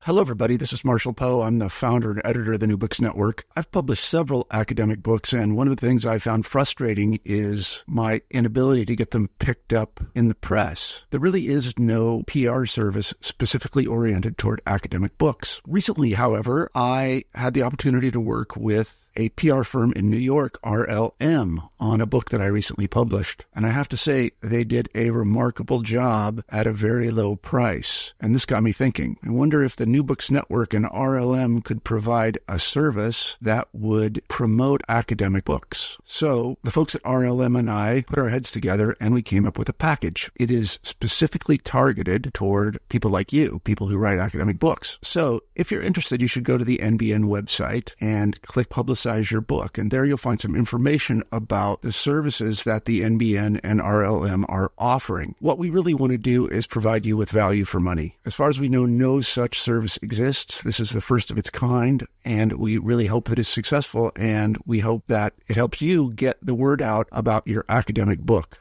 Hello, everybody. This is Marshall Poe. I'm the founder and editor of the New Books Network. I've published several academic books, and one of the things I found frustrating is my inability to get them picked up in the press. There really is no PR service specifically oriented toward academic books. Recently, however, I had the opportunity to work with a PR firm in New York, RLM, on a book that I recently published. And I have to say, they did a remarkable job at a very low price. And this got me thinking. I wonder if the New Books Network and RLM could provide a service that would promote academic books. So the folks at RLM and I put our heads together and we came up with a package. It is specifically targeted toward people like you, people who write academic books. So if you're interested, you should go to the NBN website and click Publicize Your Book. And there you'll find some information about the services that the NBN and RLM are offering. What we really want to do is provide you with value for money. As far as we know, no such service exists. This is the first of its kind, and we really hope that it's successful, and we hope that it helps you get the word out about your academic book.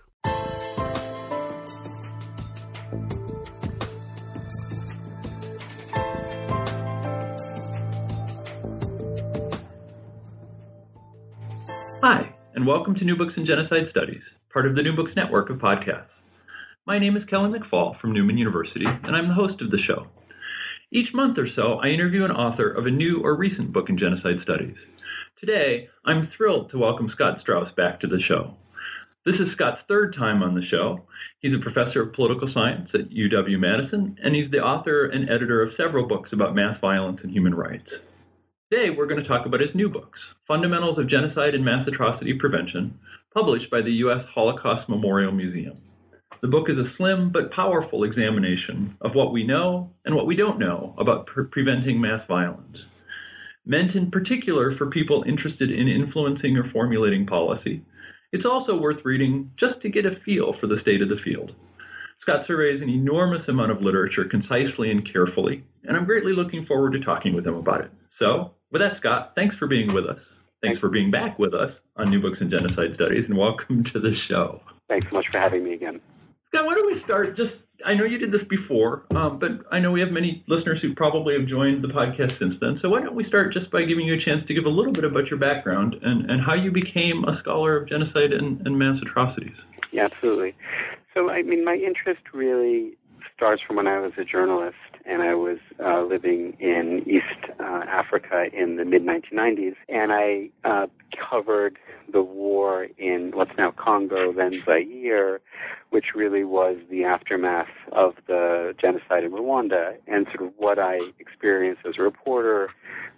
Hi, and welcome to New Books in Genocide Studies, part of the New Books Network of podcasts. My name is Kelly McFall from Newman University, and I'm the host of the show. Each month or so, I interview an author of a new or recent book in genocide studies. Today, I'm thrilled to welcome Scott Straus back to the show. This is Scott's third time on the show. He's a professor of political science at UW-Madison, and he's the author and editor of several books about mass violence and human rights. Today, we're going to talk about his new books, Fundamentals of Genocide and Mass Atrocity Prevention, published by the U.S. Holocaust Memorial Museum. The book is a slim but powerful examination of what we know and what we don't know about preventing mass violence. Meant in particular for people interested in influencing or formulating policy, it's also worth reading just to get a feel for the state of the field. Scott surveys an enormous amount of literature concisely and carefully, and I'm greatly looking forward to talking with him about it. So, with that, Scott, thanks for being with us. Thanks for being back with us on New Books in Genocide Studies, and welcome to the show. Thanks so much for having me again. Scott, why don't we start I know you did this before, but I know we have many listeners who probably have joined the podcast since then, so why don't we start just by giving you a chance to give a little bit about your background and how you became a scholar of genocide and mass atrocities. Yeah, absolutely. So, my interest really starts from when I was a journalist, and I was living in East Africa in the mid-1990s, and I covered the war in what's now Congo, then Zaire, which really was the aftermath of the genocide in Rwanda, and sort of what I experienced as a reporter,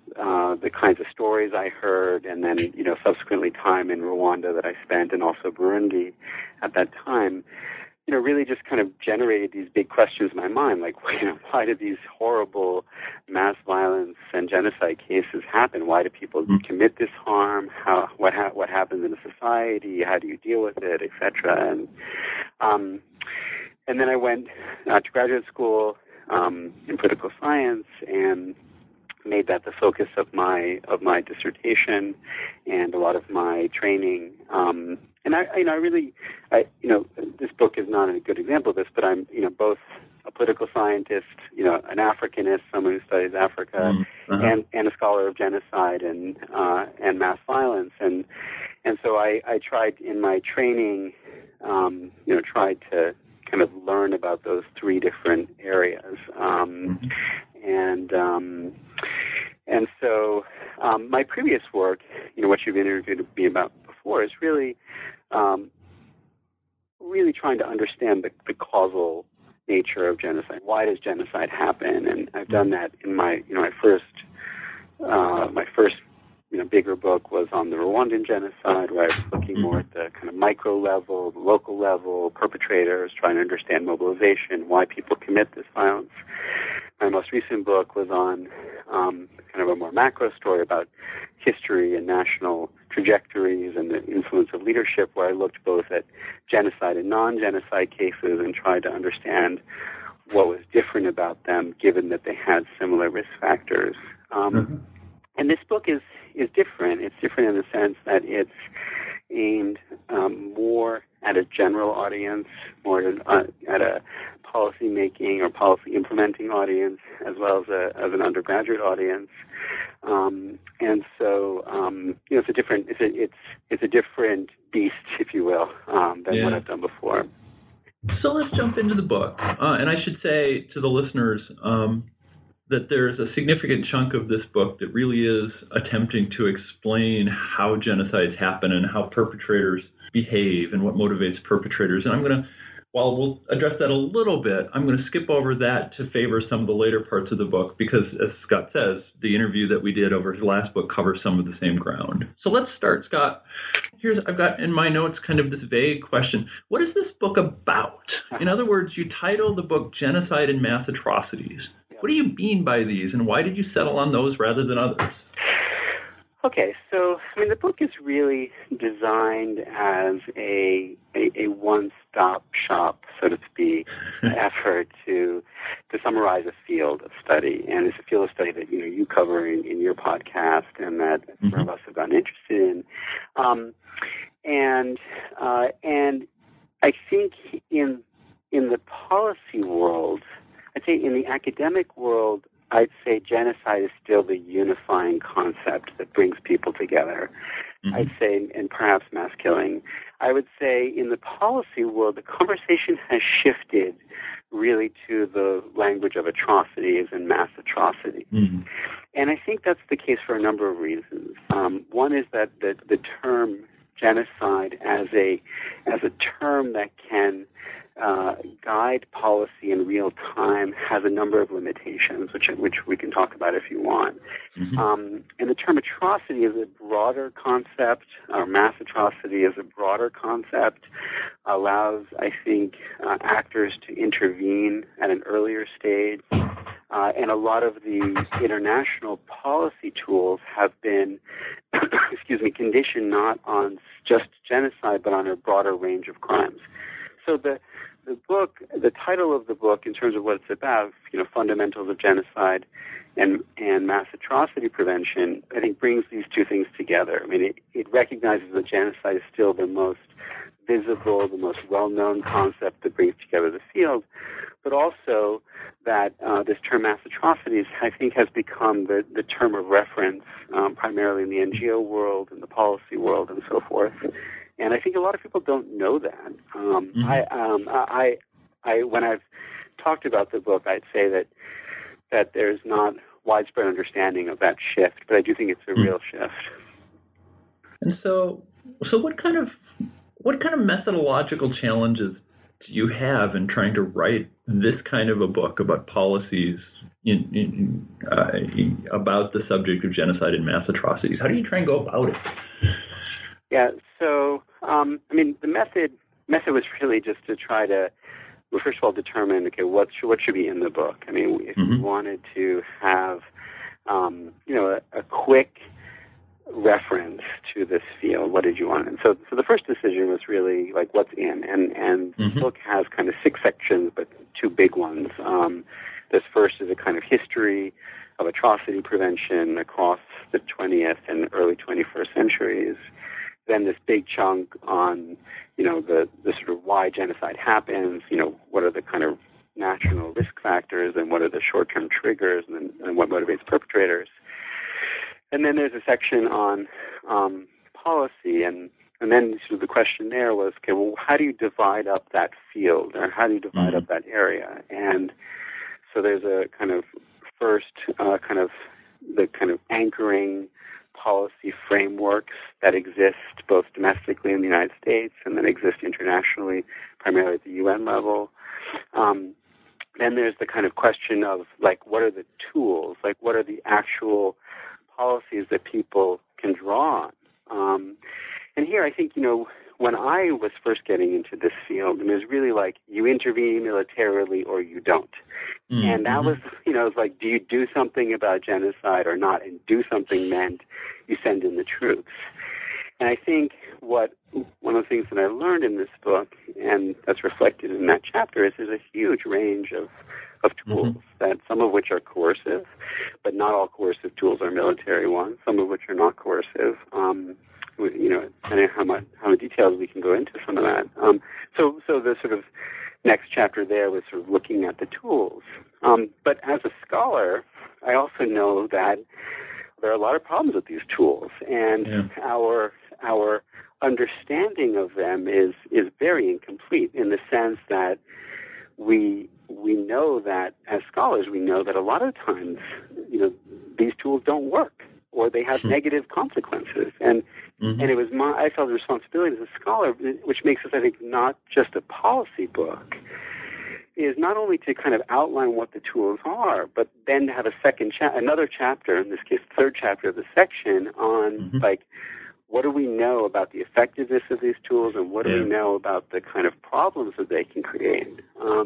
the kinds of stories I heard, and then, subsequently time in Rwanda that I spent, and also Burundi at that time, really just kind of generated these big questions in my mind, like, why do these horrible mass violence and genocide cases happen? Why do people commit this harm? What happens in a society? How do you deal with it, et cetera? And then I went to graduate school in political science and made that the focus of my dissertation and a lot of my training. And this book is not a good example of this, but I'm, both a political scientist, an Africanist, someone who studies Africa, and a scholar of genocide and mass violence. And so I tried in my training, tried to kind of learn about those three different areas. And so my previous work, what you've interviewed me about before, is really trying to understand the causal nature of genocide. Why does genocide happen? And I've done that in my first bigger book was on the Rwandan genocide, where I was looking more at the kind of micro level, the local level, perpetrators, trying to understand mobilization, why people commit this violence. My most recent book was on kind of a more macro story about history and national trajectories and the influence of leadership, where I looked both at genocide and non-genocide cases and tried to understand what was different about them, given that they had similar risk factors. And this book is different. It's different in the sense that it's aimed more at a general audience, more at a policy-making or policy-implementing audience, as well as an undergraduate audience. And so, it's a different beast, if you will, than what I've done before. So let's jump into the book. And I should say to the listeners that there's a significant chunk of this book that really is attempting to explain how genocides happen and how perpetrators behave and what motivates perpetrators. And I'm going to, while we'll address that a little bit, I'm going to skip over that to favor some of the later parts of the book because, as Scott says, the interview that we did over his last book covers some of the same ground. So let's start, Scott. I've got in my notes kind of this vague question. What is this book about? In other words, you title the book Genocide and Mass Atrocities. What do you mean by these, and why did you settle on those rather than others? Okay, so the book is really designed as a one-stop shop, so to speak, effort to summarize a field of study, and it's a field of study that you cover in your podcast, and that some of us have gotten interested in, and I think in the policy world, I'd say in the academic world, I'd say genocide is still the unifying concept that brings people together. I'd say, and perhaps mass killing. I would say in the policy world, the conversation has shifted really to the language of atrocities and mass atrocities. And I think that's the case for a number of reasons. One is that the term genocide as a term that can guide policy in real time has a number of limitations, which we can talk about if you want. And the term atrocity is a broader concept, or mass atrocity is a broader concept, allows, I think, actors to intervene at an earlier stage. And a lot of the international policy tools have been, conditioned not on just genocide, but on a broader range of crimes. So the book, the title of the book, in terms of what it's about, fundamentals of genocide and mass atrocity prevention, I think brings these two things together. It recognizes that genocide is still the most visible, the most well-known concept that brings together the field, but also that this term mass atrocities, I think, has become the term of reference primarily in the NGO world, in the policy world, and so forth. And I think a lot of people don't know that. I when I've talked about the book, I'd say that there's not widespread understanding of that shift, but I do think it's a real shift. And so what kind of methodological challenges do you have in trying to write this kind of a book about policies about the subject of genocide and mass atrocities? How do you try and go about it? Yeah, so the method was really just to try to, first of all, determine what should be in the book. If you wanted to have a quick reference to this field, what did you want? And so the first decision was really what's in, and the book has kind of 6 sections, but 2 big ones. This first is a kind of history of atrocity prevention across the 20th and early 21st centuries. Then this big chunk on, the sort of why genocide happens, what are the kind of national risk factors and what are the short-term triggers and what motivates perpetrators. And then there's a section on policy, and then sort of the question there was, how do you divide up that field, or how do you divide up that area? And so there's a kind of first anchoring policy frameworks that exist both domestically in the United States and then exist internationally, primarily at the UN level. Then there's the kind of question of what are the tools, what are the actual policies that people can draw on. And here I think, when I was first getting into this field, it was really you intervene militarily or you don't. And that was, it was do you do something about genocide or not? And do something meant you send in the troops. And I think one of the things that I learned in this book, and that's reflected in that chapter, is there's a huge range of tools, that some of which are coercive, but not all coercive tools are military ones, some of which are not coercive. and how many details we can go into some of that. So the sort of next chapter there was sort of looking at the tools. But as a scholar, I also know that there are a lot of problems with these tools, and our understanding of them is very incomplete in the sense that we know that as scholars we know that a lot of times these tools don't work or they have negative consequences, and it was I felt the responsibility as a scholar, which makes this, I think, not just a policy book, is not only to kind of outline what the tools are, but then to have another chapter, in this case, third chapter of the section on like, what do we know about the effectiveness of these tools, and what do we know about the kind of problems that they can create?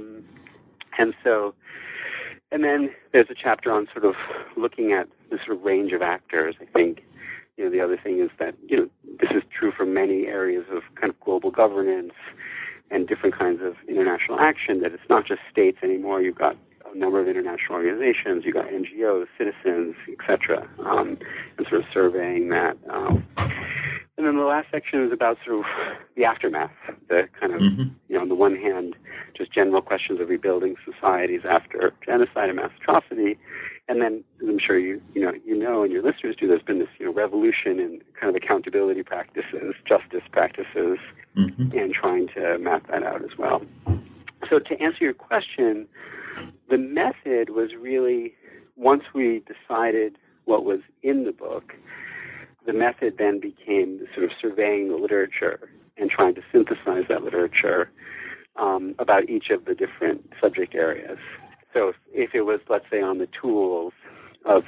And then there's a chapter on sort of looking at the sort of range of actors. I think, the other thing is that, this is true for many areas of kind of global governance and different kinds of international action, that it's not just states anymore. You've got a number of international organizations, you've got NGOs, citizens, etc., and sort of surveying that. And then the last section is about sort of the aftermath, the kind of, on the one hand, just general questions of rebuilding societies after genocide and mass atrocity. And then, as I'm sure you know, and your listeners do, there's been this, revolution in kind of accountability practices, justice practices, and trying to map that out as well. So to answer your question, the method was really, once we decided what was in the book, the method then became sort of surveying the literature and trying to synthesize that literature about each of the different subject areas. So if it was, let's say, on the tools of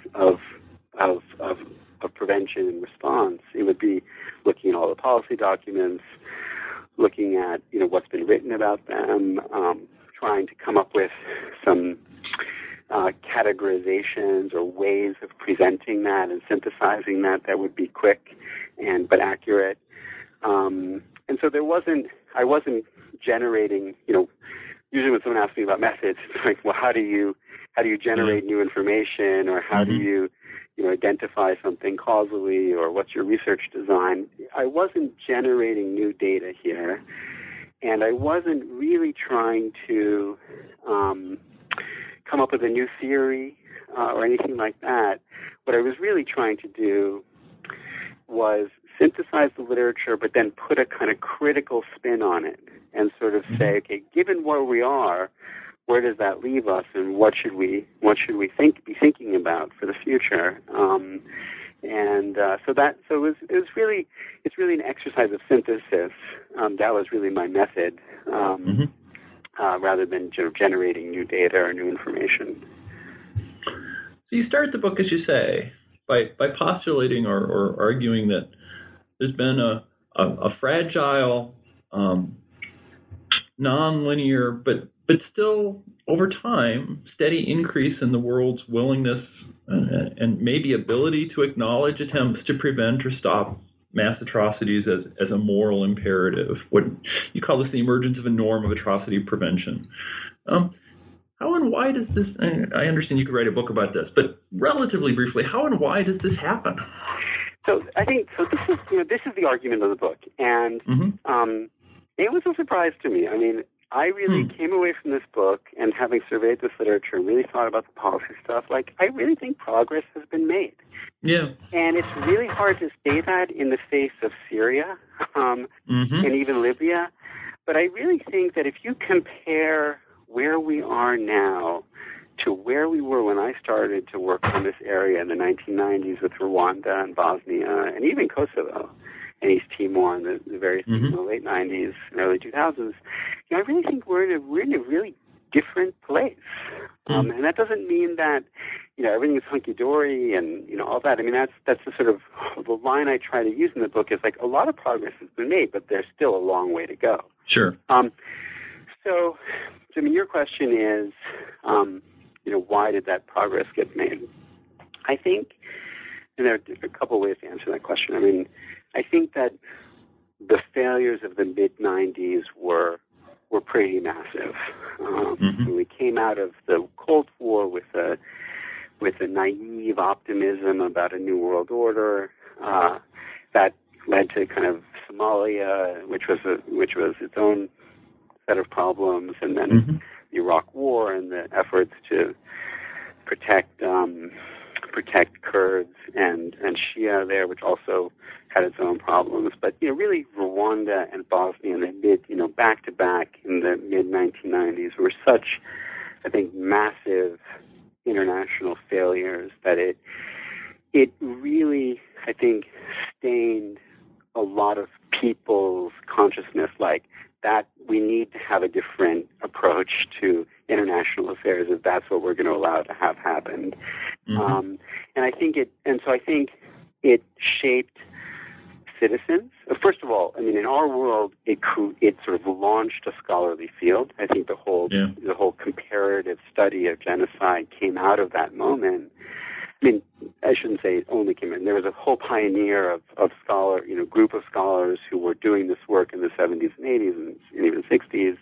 prevention and response, it would be looking at all the policy documents, looking at what's been written about them, trying to come up with some categorizations or ways of presenting that and synthesizing that would be quick but accurate. And so I wasn't generating, usually when someone asks me about methods, it's like, well, how do you generate new information, or how do you identify something causally, or what's your research design? I wasn't generating new data here, and I wasn't really trying to come up with a new theory or anything like that. What I was really trying to do was synthesize the literature, but then put a kind of critical spin on it and sort of say, okay, given where we are, where does that leave us, and what should we be thinking about for the future? It's really an exercise of synthesis. That was really my method, rather than generating new data or new information. So you start the book, as you say, by postulating or arguing that there's been a fragile, non-linear, but still over time, steady increase in the world's willingness and maybe ability to acknowledge attempts to prevent or stop mass atrocities as a moral imperative. What you call this the emergence of a norm of atrocity prevention. How and why does this, I understand you could write a book about this, but relatively briefly, how and why does this happen? So I think, this is the argument of the book, and it was a surprise to me. I mean, I really came away from this book, and having surveyed this literature and really thought about the policy stuff, I really think progress has been made. Yeah. And it's really hard to say that in the face of Syria and even Libya. But I really think that if you compare where we are now to where we were when I started to work on this area in the 1990s with Rwanda and Bosnia and even Kosovo and East Timor in the various in the late 90s and early 2000s, I really think we're in a really different place. And that doesn't mean that, everything is hunky-dory and, all that. I mean, that's the sort of the line I try to use in the book is a lot of progress has been made, but there's still a long way to go. Sure. So, your question is, why did that progress get made? I think, and there are a couple ways to answer that question. I mean, I think that the failures of the mid-'90s were pretty massive. We came out of the Cold War with a naive optimism about a new world order that led to kind of Somalia, which was its own set of problems, and then the Iraq War and the efforts to protect Kurds and Shia there, which also had its own problems. But really, Rwanda and Bosnia, back to back in the mid 1990s, were such, I think, massive international failures that it really, I think, stained a lot of people's consciousness, like that we need to have a different approach to international affairs if that's what we're going to allow to have happen. And I think it shaped citizens. First of all, in our world, it sort of launched a scholarly field. I think the whole comparative study of genocide came out of that moment. I shouldn't say it only came in. There was a whole pioneer of group of scholars who were doing this work in the 70s and 80s and even 60s.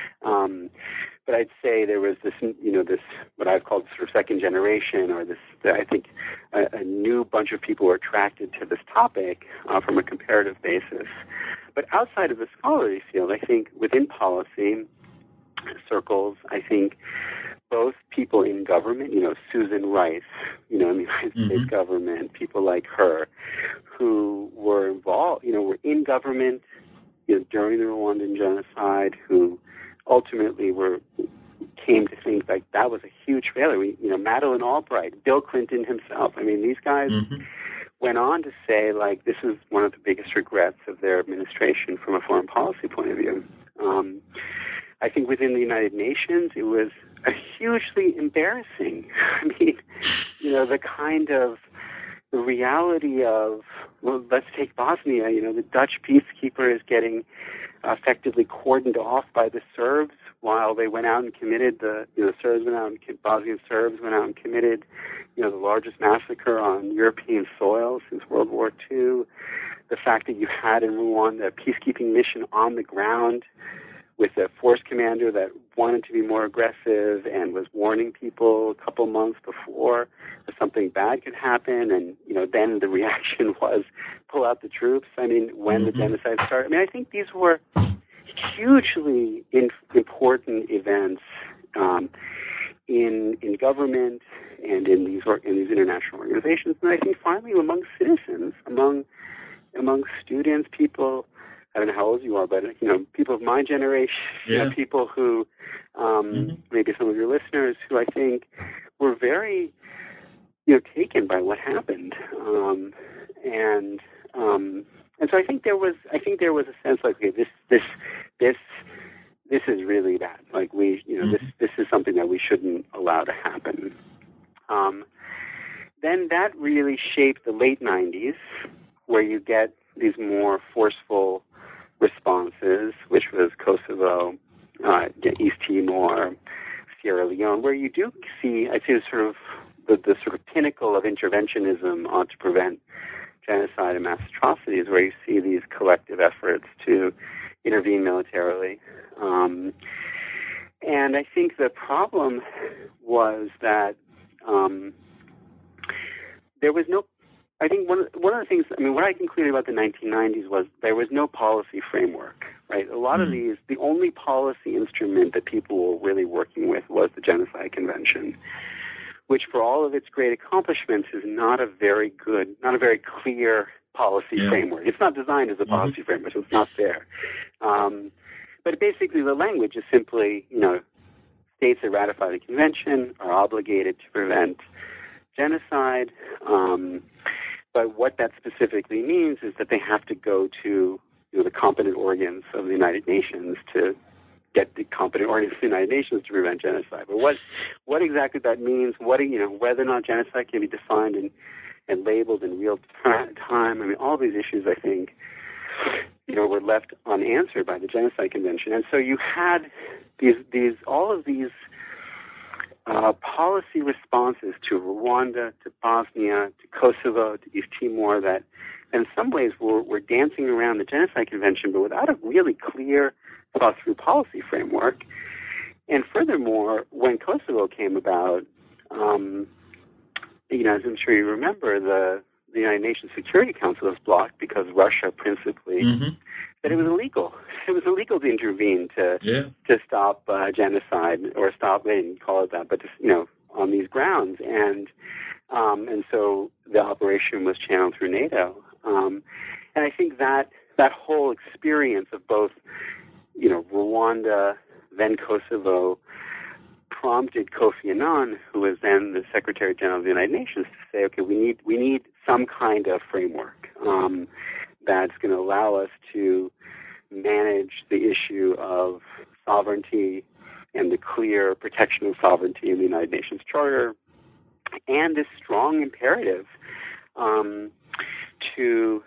But I'd say there was this what I've called sort of second generation, or this, I think, a new bunch of people were attracted to this topic from a comparative basis. But outside of the scholarly field, I think within policy circles, I think both people in government, Susan Rice, in the United States government, people like her, who were involved, were in government, during the Rwandan genocide, who ultimately came to think like that was a huge failure. Madeleine Albright, Bill Clinton himself. These guys went on to say like this is one of the biggest regrets of their administration from a foreign policy point of view. I think within the United Nations, it was hugely embarrassing. The kind of the reality of, well, let's take Bosnia. The Dutch peacekeeper is getting effectively cordoned off by the Serbs while they went out and committed Bosnian Serbs went out and committed, the largest massacre on European soil since World War II. The fact that you had in Rwanda a peacekeeping mission on the ground with a force commander that wanted to be more aggressive and was warning people a couple months before that something bad could happen, and then the reaction was pull out the troops. When the genocide started, I think these were hugely important events in government and in these international organizations, and I think finally among citizens, among students, people. I don't know how old you are, but people of my generation, people who maybe some of your listeners who I think were very taken by what happened, and so I think there was a sense like, okay, this is really bad. Like this is something that we shouldn't allow to happen. Then that really shaped the late 90s, where you get these more forceful responses, which was Kosovo, East Timor, Sierra Leone, where you do see, I see sort of the sort of pinnacle of interventionism to prevent genocide and mass atrocities, where you see these collective efforts to intervene militarily. And I think the problem was that there was no. I think one of the things, what I concluded about the 1990s was there was no policy framework, right? A lot of these, the only policy instrument that people were really working with was the Genocide Convention, which for all of its great accomplishments is not a very clear policy framework. It's not designed as a policy framework, so it's not there. But basically the language is simply, states that ratify the convention are obligated to prevent genocide, but what that specifically means is that they have to go to the competent organs of the United Nations to get the competent organs of the United Nations to prevent genocide. But what exactly that means, whether or not genocide can be defined and labeled in real time, all these issues, I think, were left unanswered by the Genocide Convention. And so you had all of these policy responses to Rwanda, to Bosnia, to Kosovo, to East Timor that in some ways were dancing around the Genocide Convention, but without a really clear, thought-through policy framework. And furthermore, when Kosovo came about, as I'm sure you remember, the United Nations Security Council was blocked because Russia principally said it was illegal. It was illegal to intervene to stop genocide, or stop, they didn't call it that, but just, on these grounds. And so the operation was channeled through NATO. And I think that whole experience of both, Rwanda, then Kosovo, prompted Kofi Annan, who was then the Secretary General of the United Nations, to say, okay, we need some kind of framework that's going to allow us to manage the issue of sovereignty and the clear protection of sovereignty in the United Nations Charter, and this strong imperative to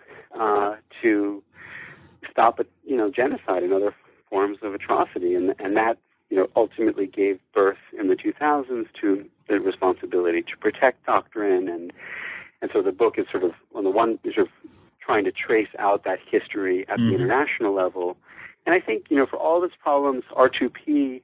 stop, genocide and other forms of atrocity, and that ultimately gave birth in the 2000s to the responsibility to protect doctrine, and so the book is sort of, on the one, sort of trying to trace out that history at the international level. And I think, for all its problems, R2P,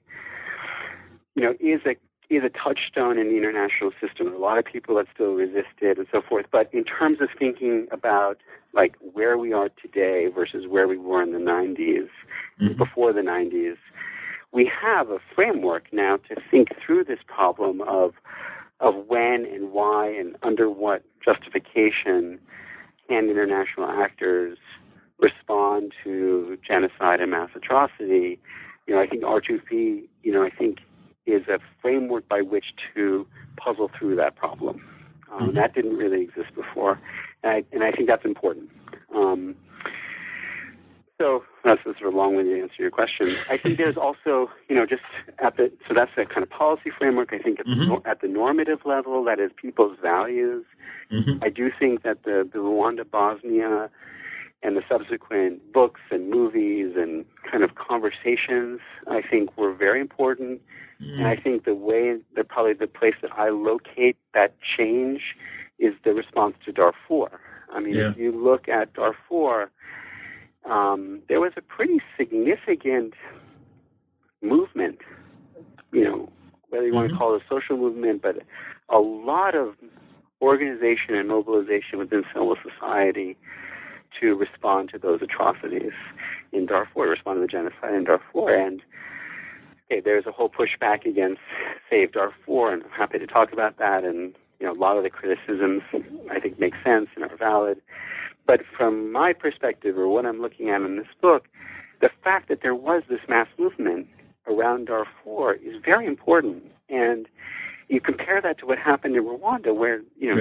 is a touchstone in the international system. There are a lot of people that still resist it and so forth. But in terms of thinking about like where we are today versus where we were in the 90s, before the 90s, we have a framework now to think through this problem of when and why and under what justification can international actors respond to genocide and mass atrocity. I think R2P, is a framework by which to puzzle through that problem. That didn't really exist before, and I think that's important. So that's a sort of long-winded answer to your question. I think there's also, so that's a kind of policy framework. I think at the normative level, that is people's values. I do think that the Rwanda, Bosnia, and the subsequent books and movies and kind of conversations, I think, were very important. And I think probably the place that I locate that change is the response to Darfur. I mean, if you look at Darfur, there was a pretty significant movement, whether you want to call it a social movement, but a lot of organization and mobilization within civil society to respond to those atrocities in Darfur, respond to the genocide in Darfur. And there's a whole pushback against Save Darfur, and I'm happy to talk about that. And a lot of the criticisms I think make sense and are valid. But from my perspective, or what I'm looking at in this book, the fact that there was this mass movement around Darfur is very important. And you compare that to what happened in Rwanda, where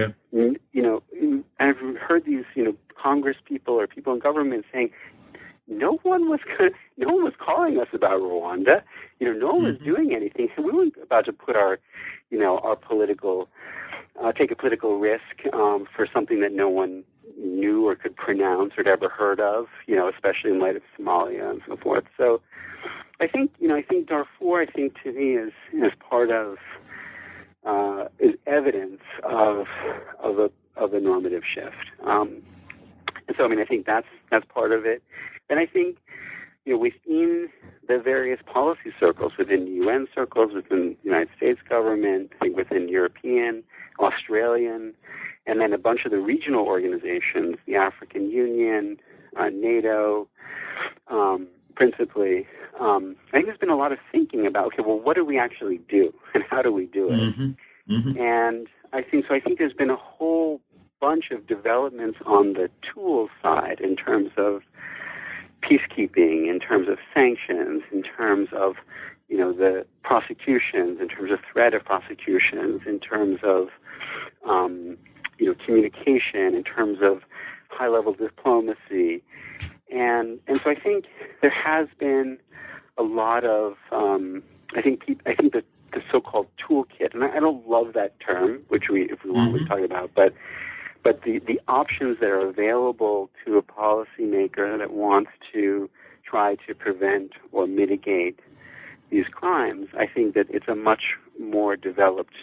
I've heard these Congress people or people in government saying, no one was calling us about Rwanda. No one was doing anything. So we weren't about to put our political take a political risk for something that no one knew or could pronounce or had ever heard of. Especially in light of Somalia and so forth. So I think Darfur, to me, is part of is evidence of a normative shift. And so I think that's part of it. And I think within the various policy circles, within UN circles, within the United States government, I think within European, Australian, and then a bunch of the regional organizations, the African Union, NATO, principally, I think there's been a lot of thinking about, what do we actually do and how do we do it? And I think there's been a whole bunch of developments on the tools side in terms of peacekeeping, in terms of sanctions, in terms of the prosecutions, in terms of threat of prosecutions, in terms of communication, in terms of high-level diplomacy, and so I think there has been a lot of I think the so-called toolkit, and I don't love that term, which if we want to talk about, but the options that are available to a policymaker that wants to try to prevent or mitigate these crimes, I think that it's a much more developed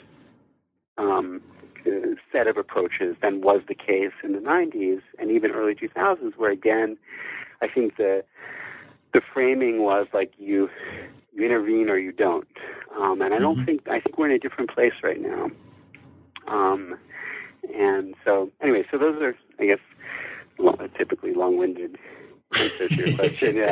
set of approaches than was the case in the 90s and even early 2000s, where, again, I think the framing was like you intervene or you don't. And I think we're in a different place right now. And so anyway, so those are, I guess, typically long-winded answer to your question. Yeah.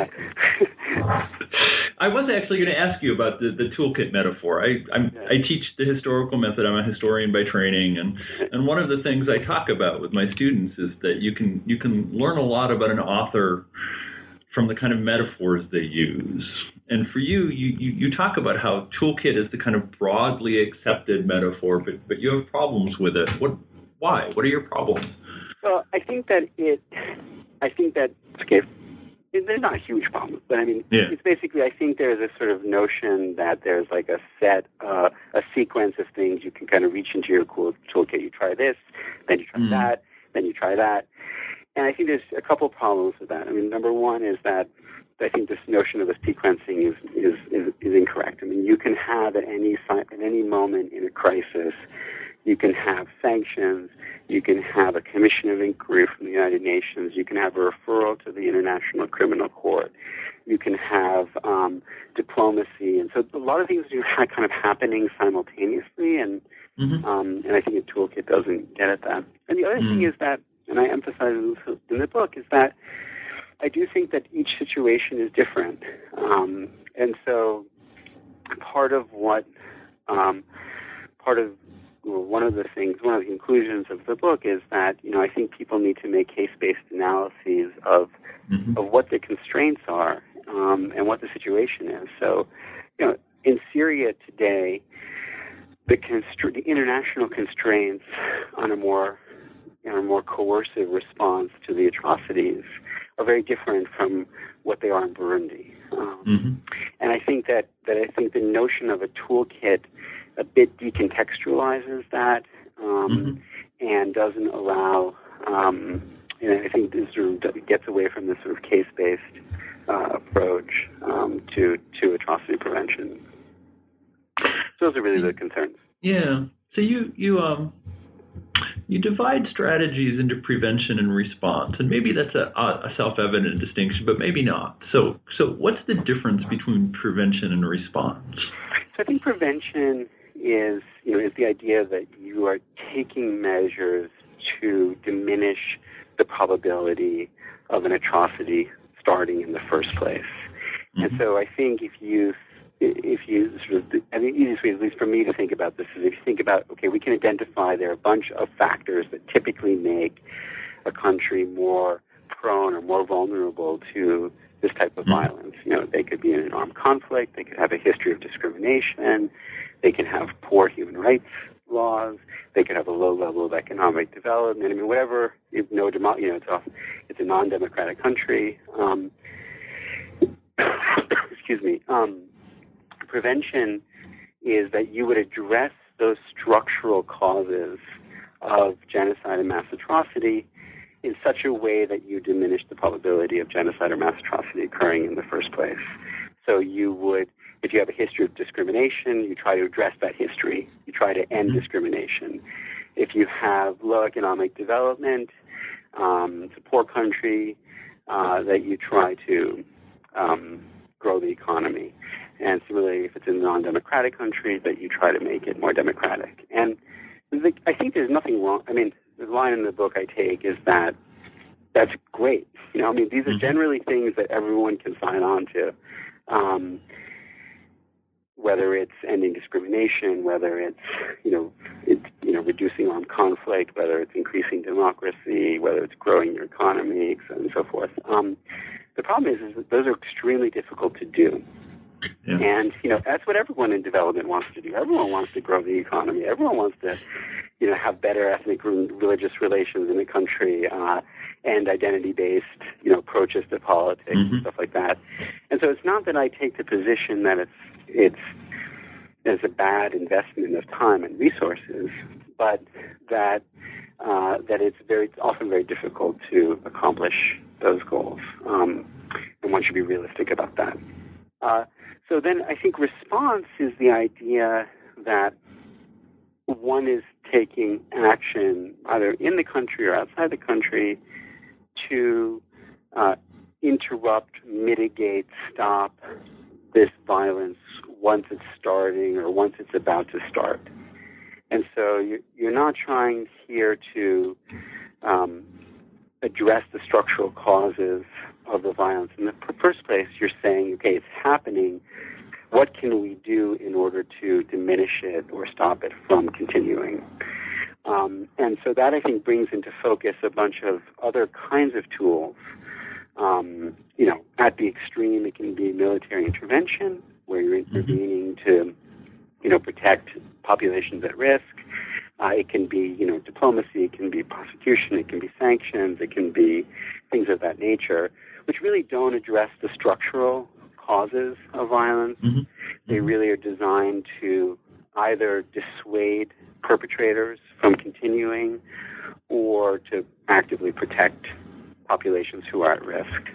I was actually going to ask you about the toolkit metaphor. I teach the historical method. I'm a historian by training, and one of the things I talk about with my students is that you can learn a lot about an author from the kind of metaphors they use. And for you, you talk about how toolkit is the kind of broadly accepted metaphor, but you have problems with it. Why? What are your problems? Well, I think that there's not a huge problem, but I mean, It's basically, I think there's a sort of notion that there's like a sequence of things you can kind of reach into your cool toolkit. You try this, then you try that, then you try that. And I think there's a couple problems with that. I mean, number one is that I think this notion of a sequencing is incorrect. I mean, you can have at any moment in a crisis, you can have sanctions, you can have a commission of inquiry from the United Nations, you can have a referral to the International Criminal Court, you can have diplomacy, and so a lot of things are kind of happening simultaneously, and I think a toolkit doesn't get at that. And the other thing is that, and I emphasize in the book, is that I do think that each situation is different, and so one of the conclusions of the book is that, I think people need to make case-based analyses of what the constraints are and what the situation is. So, in Syria today, the international constraints on a more coercive response to the atrocities are very different from what they are in Burundi. And I think that the notion of a toolkit a bit decontextualizes that and doesn't allow, I think this sort of gets away from this sort of case-based approach to atrocity prevention. So those are really the concerns. Yeah. So you divide strategies into prevention and response, and maybe that's a self-evident distinction, but maybe not. So what's the difference between prevention and response? So I think prevention is the idea that you are taking measures to diminish the probability of an atrocity starting in the first place. And so I think if you sort of, I think the easiest way, at least for me, to think about this is if you think about, okay, we can identify there are a bunch of factors that typically make a country more prone or more vulnerable to this type of violence. They could be in an armed conflict, they could have a history of discrimination, they can have poor human rights laws, they could have a low level of economic development. I mean, whatever, it's a non-democratic country. Excuse me. Prevention is that you would address those structural causes of genocide and mass atrocity in such a way that you diminish the probability of genocide or mass atrocity occurring in the first place. So you would, if you have a history of discrimination, you try to address that history. You try to end discrimination. If you have low economic development, it's a poor country, that you try to grow the economy. And similarly, if it's a non-democratic country, that you try to make it more democratic. And I think there's nothing wrong. I mean, the line in the book I take is that that's great. These are generally things that everyone can sign on to, whether it's ending discrimination, whether it's reducing armed conflict, whether it's increasing democracy, whether it's growing your economy, and so forth. The problem is that those are extremely difficult to do. Yeah. And, that's what everyone in development wants to do. Everyone wants to grow the economy. Everyone wants to, have better ethnic and religious relations in the country, and identity-based, approaches to politics and stuff like that. And so it's not that I take the position that it's a bad investment of time and resources, but that it's often very difficult to accomplish those goals. And one should be realistic about that. So then I think response is the idea that one is taking action either in the country or outside the country to interrupt, mitigate, stop this violence once it's starting or once it's about to start. And so you're not trying here to address the structural causes of the violence. In the first place, you're saying, okay, it's happening. What can we do in order to diminish it or stop it from continuing? And so that, I think, brings into focus a bunch of other kinds of tools. At the extreme, it can be military intervention, where you're intervening to, protect populations at risk. It can be, diplomacy. It can be prosecution. It can be sanctions. It can be things of that nature, which really don't address the structural causes of violence. Mm-hmm. They really are designed to either dissuade perpetrators from continuing or to actively protect populations who are at risk.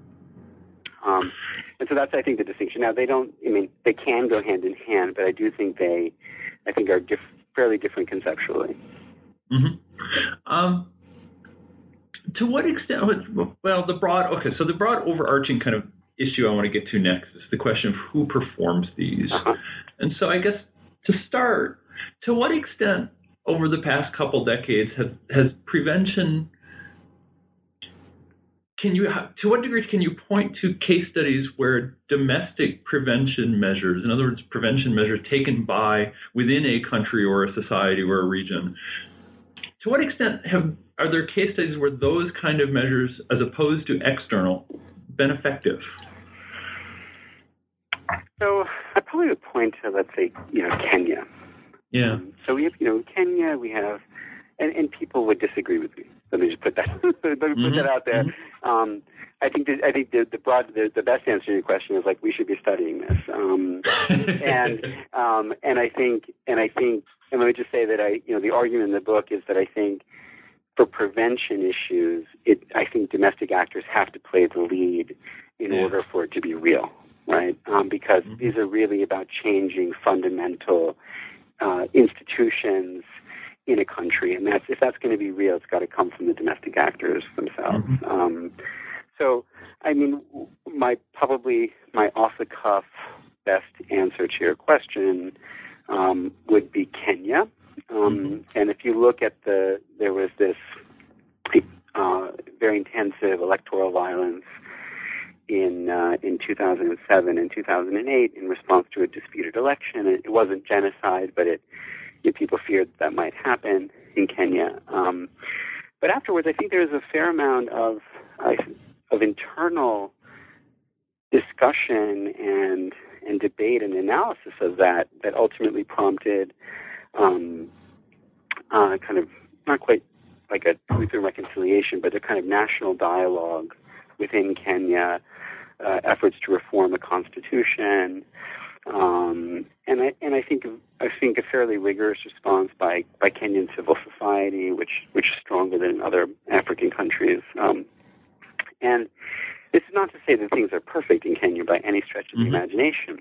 And so that's, I think, the distinction. Now, they can go hand in hand, but I do think are fairly different conceptually. Mm-hmm. To what extent, the broad overarching kind of issue I want to get to next is the question of who performs these. Uh-huh. And so I guess to start, to what extent over the past couple decades has prevention, to what degree can you point to case studies where domestic prevention measures, in other words, prevention measures taken within a country or a society or a region, to what extent are there case studies where those kind of measures, as opposed to external, been effective? So I probably would point to, let's say, Kenya. Yeah. So we have, Kenya. We have, and people would disagree with me. Let me just put that put that out there. Mm-hmm. I think the best answer to your question is we should be studying this. And I think let me just say that the argument in the book is that I think for prevention issues, I think domestic actors have to play the lead in order for it to be real, right? Because these are really about changing fundamental institutions in a country, and if that's going to be real, it's got to come from the domestic actors themselves. Mm-hmm. So, my off-the-cuff best answer to your question would be Kenya. And if you look at there was this very intensive electoral violence in 2007 and 2008 in response to a disputed election. It wasn't genocide, but people feared that might happen in Kenya. But afterwards, I think there was a fair amount of internal discussion and debate and analysis of that ultimately prompted kind of not quite like a truth and reconciliation, but a kind of national dialogue within Kenya, efforts to reform the constitution, and I think a fairly rigorous response by Kenyan civil society, which is stronger than in other African countries. And this is not to say that things are perfect in Kenya by any stretch of the imagination,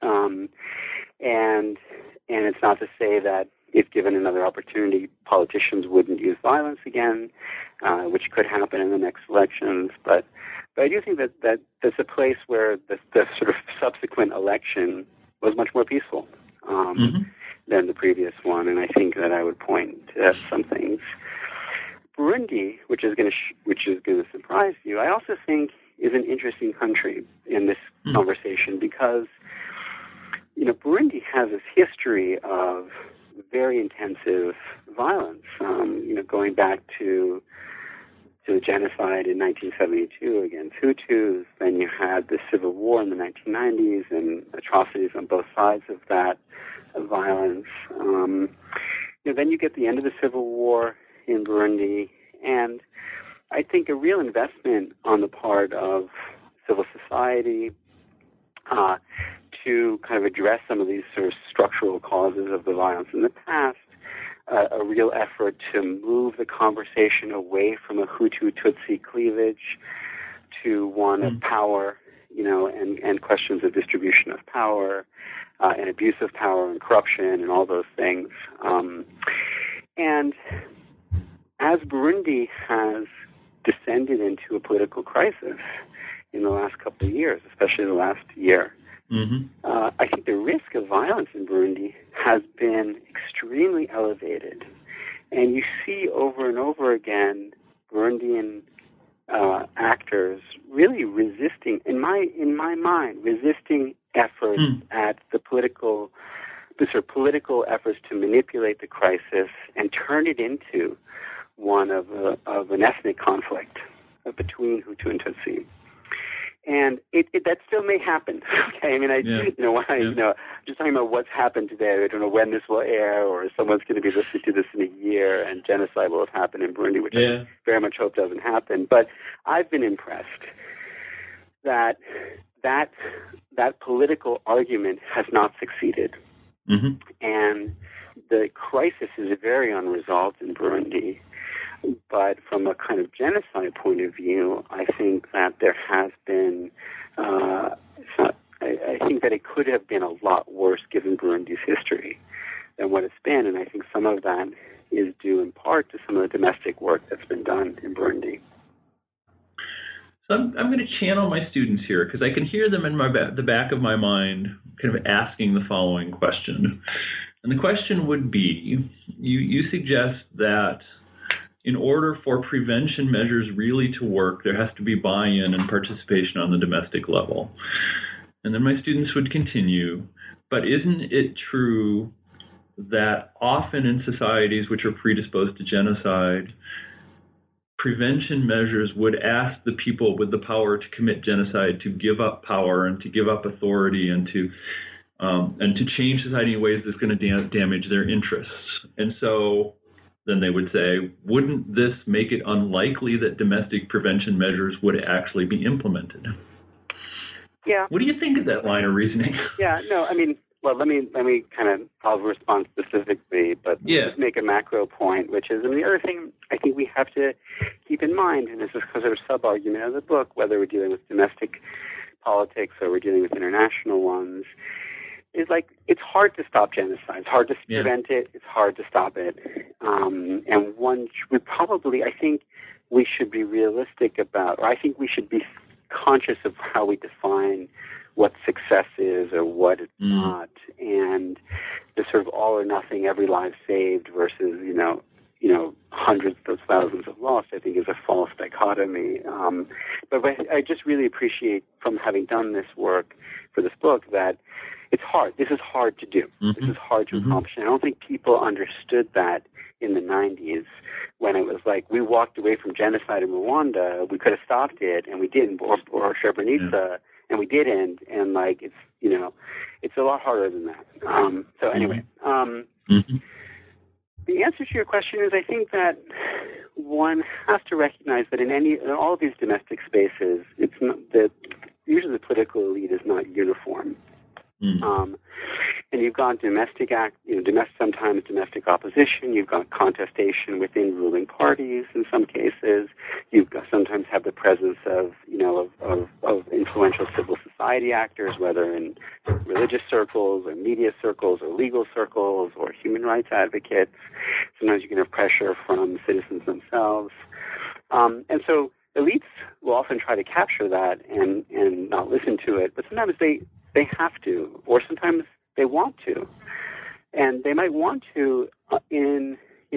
and it's not to say that if given another opportunity, politicians wouldn't use violence again, which could happen in the next elections. But I do think that there's a place where the sort of subsequent election was much more peaceful than the previous one, and I think that I would point to some things. Burundi, which is going to surprise you, I also think is an interesting country in this conversation because Burundi has this history of very intensive violence, going back to the genocide in 1972 against Hutus. Then you had the civil war in the 1990s and atrocities on both sides of that violence. Then you get the end of the civil war in Burundi, and I think a real investment on the part of civil society to kind of address some of these sort of structural causes of the violence in the past, a real effort to move the conversation away from a Hutu-Tutsi cleavage to one of power, and questions of distribution of power, and abuse of power and corruption and all those things. And as Burundi has descended into a political crisis in the last couple of years, especially the last year, I think the risk of violence in Burundi has been extremely elevated. And you see over and over again Burundian actors really resisting, in my mind, resisting efforts at the political efforts to manipulate the crisis and turn it into one of an ethnic conflict between Hutu and Tutsi. And that still may happen. Okay, I mean, just talking about what's happened today. I don't know when this will air, or someone's going to be listening to this in a year, and genocide will have happened in Burundi, which I very much hope doesn't happen. But I've been impressed that political argument has not succeeded, and the crisis is very unresolved in Burundi. But from a kind of genocide point of view, I think that there has been, I think that it could have been a lot worse given Burundi's history than what it's been. And I think some of that is due in part to some of the domestic work that's been done in Burundi. So I'm going to channel my students here because I can hear them in the back of my mind kind of asking the following question. And the question would be, you suggest that in order for prevention measures really to work, there has to be buy-in and participation on the domestic level. And then my students would continue, but isn't it true that often in societies which are predisposed to genocide, prevention measures would ask the people with the power to commit genocide to give up power and to give up authority and to change society in ways that's going to damage their interests? And so then they would say, wouldn't this make it unlikely that domestic prevention measures would actually be implemented? Yeah. What do you think of that line of reasoning? Yeah, no, I mean, well, let me kind of, I'll respond specifically, but just make a macro point, which is, and the other thing I think we have to keep in mind, and this is because there's a sub-argument of the book, whether we're dealing with domestic politics or we're dealing with international ones, is like it's hard to stop genocide. It's hard to prevent it. It's hard to stop it. And one would probably, I think we should be realistic about, or I think we should be conscious of how we define what success is or what it's not. And the sort of all or nothing, every life saved versus, you know, hundreds of thousands of lost, I think is a false dichotomy. But I just really appreciate from having done this work for this book that it's hard. This is hard to do. This is hard to accomplish. And I don't think people understood that in the 90s when it was like we walked away from genocide in Rwanda. We could have stopped it, and we didn't, or Srebrenica, and we didn't. And like it's, you know, it's a lot harder than that. So anyway, the answer to your question is I think that one has to recognize that in all of these domestic spaces, it's not that usually the political elite is not uniform. And you've got sometimes domestic opposition. You've got contestation within ruling parties. In some cases, you've got sometimes have the presence of influential civil society actors, whether in religious circles or media circles or legal circles or human rights advocates. Sometimes you can have pressure from citizens themselves, and so elites will often try to capture that and not listen to it. But sometimes they have to, or sometimes they want to. And they might want to in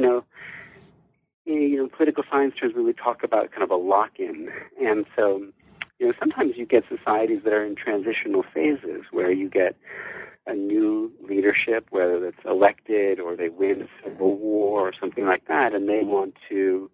political science terms we would talk about kind of a lock-in. And so, sometimes you get societies that are in transitional phases where you get a new leadership, whether it's elected or they win a civil war or something like that, and they want to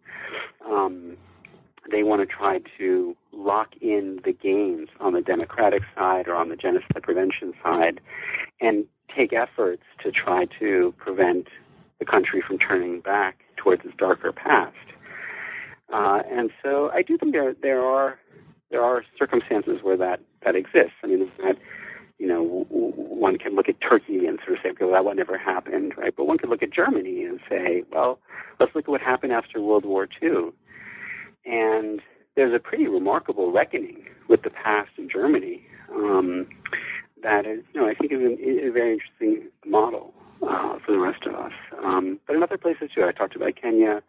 try to lock in the gains on the democratic side or on the genocide prevention side and take efforts to try to prevent the country from turning back towards its darker past. And so I do think there are circumstances where that exists. I mean, one can look at Turkey and sort of say, okay, well, that one never happened, right? But one could look at Germany and say, well, let's look at what happened after World War II. And there's a pretty remarkable reckoning with the past in Germany that is, I think is a very interesting model for the rest of us. But in other places too, I talked about Kenya,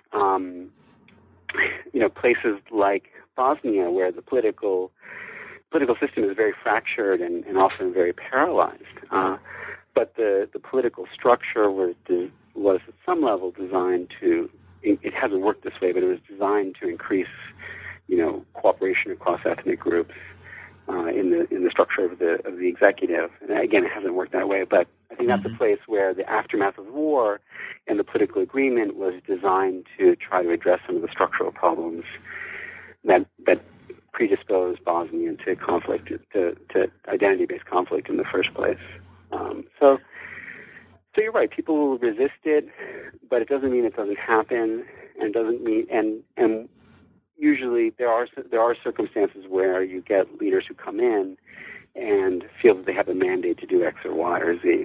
places like Bosnia where the political political system is very fractured and often very paralyzed. But the political structure was at some level designed to, it hasn't worked this way, but it was designed to increase, cooperation across ethnic groups in the structure of the executive. And again, it hasn't worked that way, but I think that's a place where the aftermath of war and the political agreement was designed to try to address some of the structural problems that predisposed Bosnia to conflict, to identity-based conflict in the first place. So you're right. People will resist it, but it doesn't mean it doesn't happen, and doesn't mean and usually there are circumstances where you get leaders who come in and feel that they have a mandate to do X or Y or Z.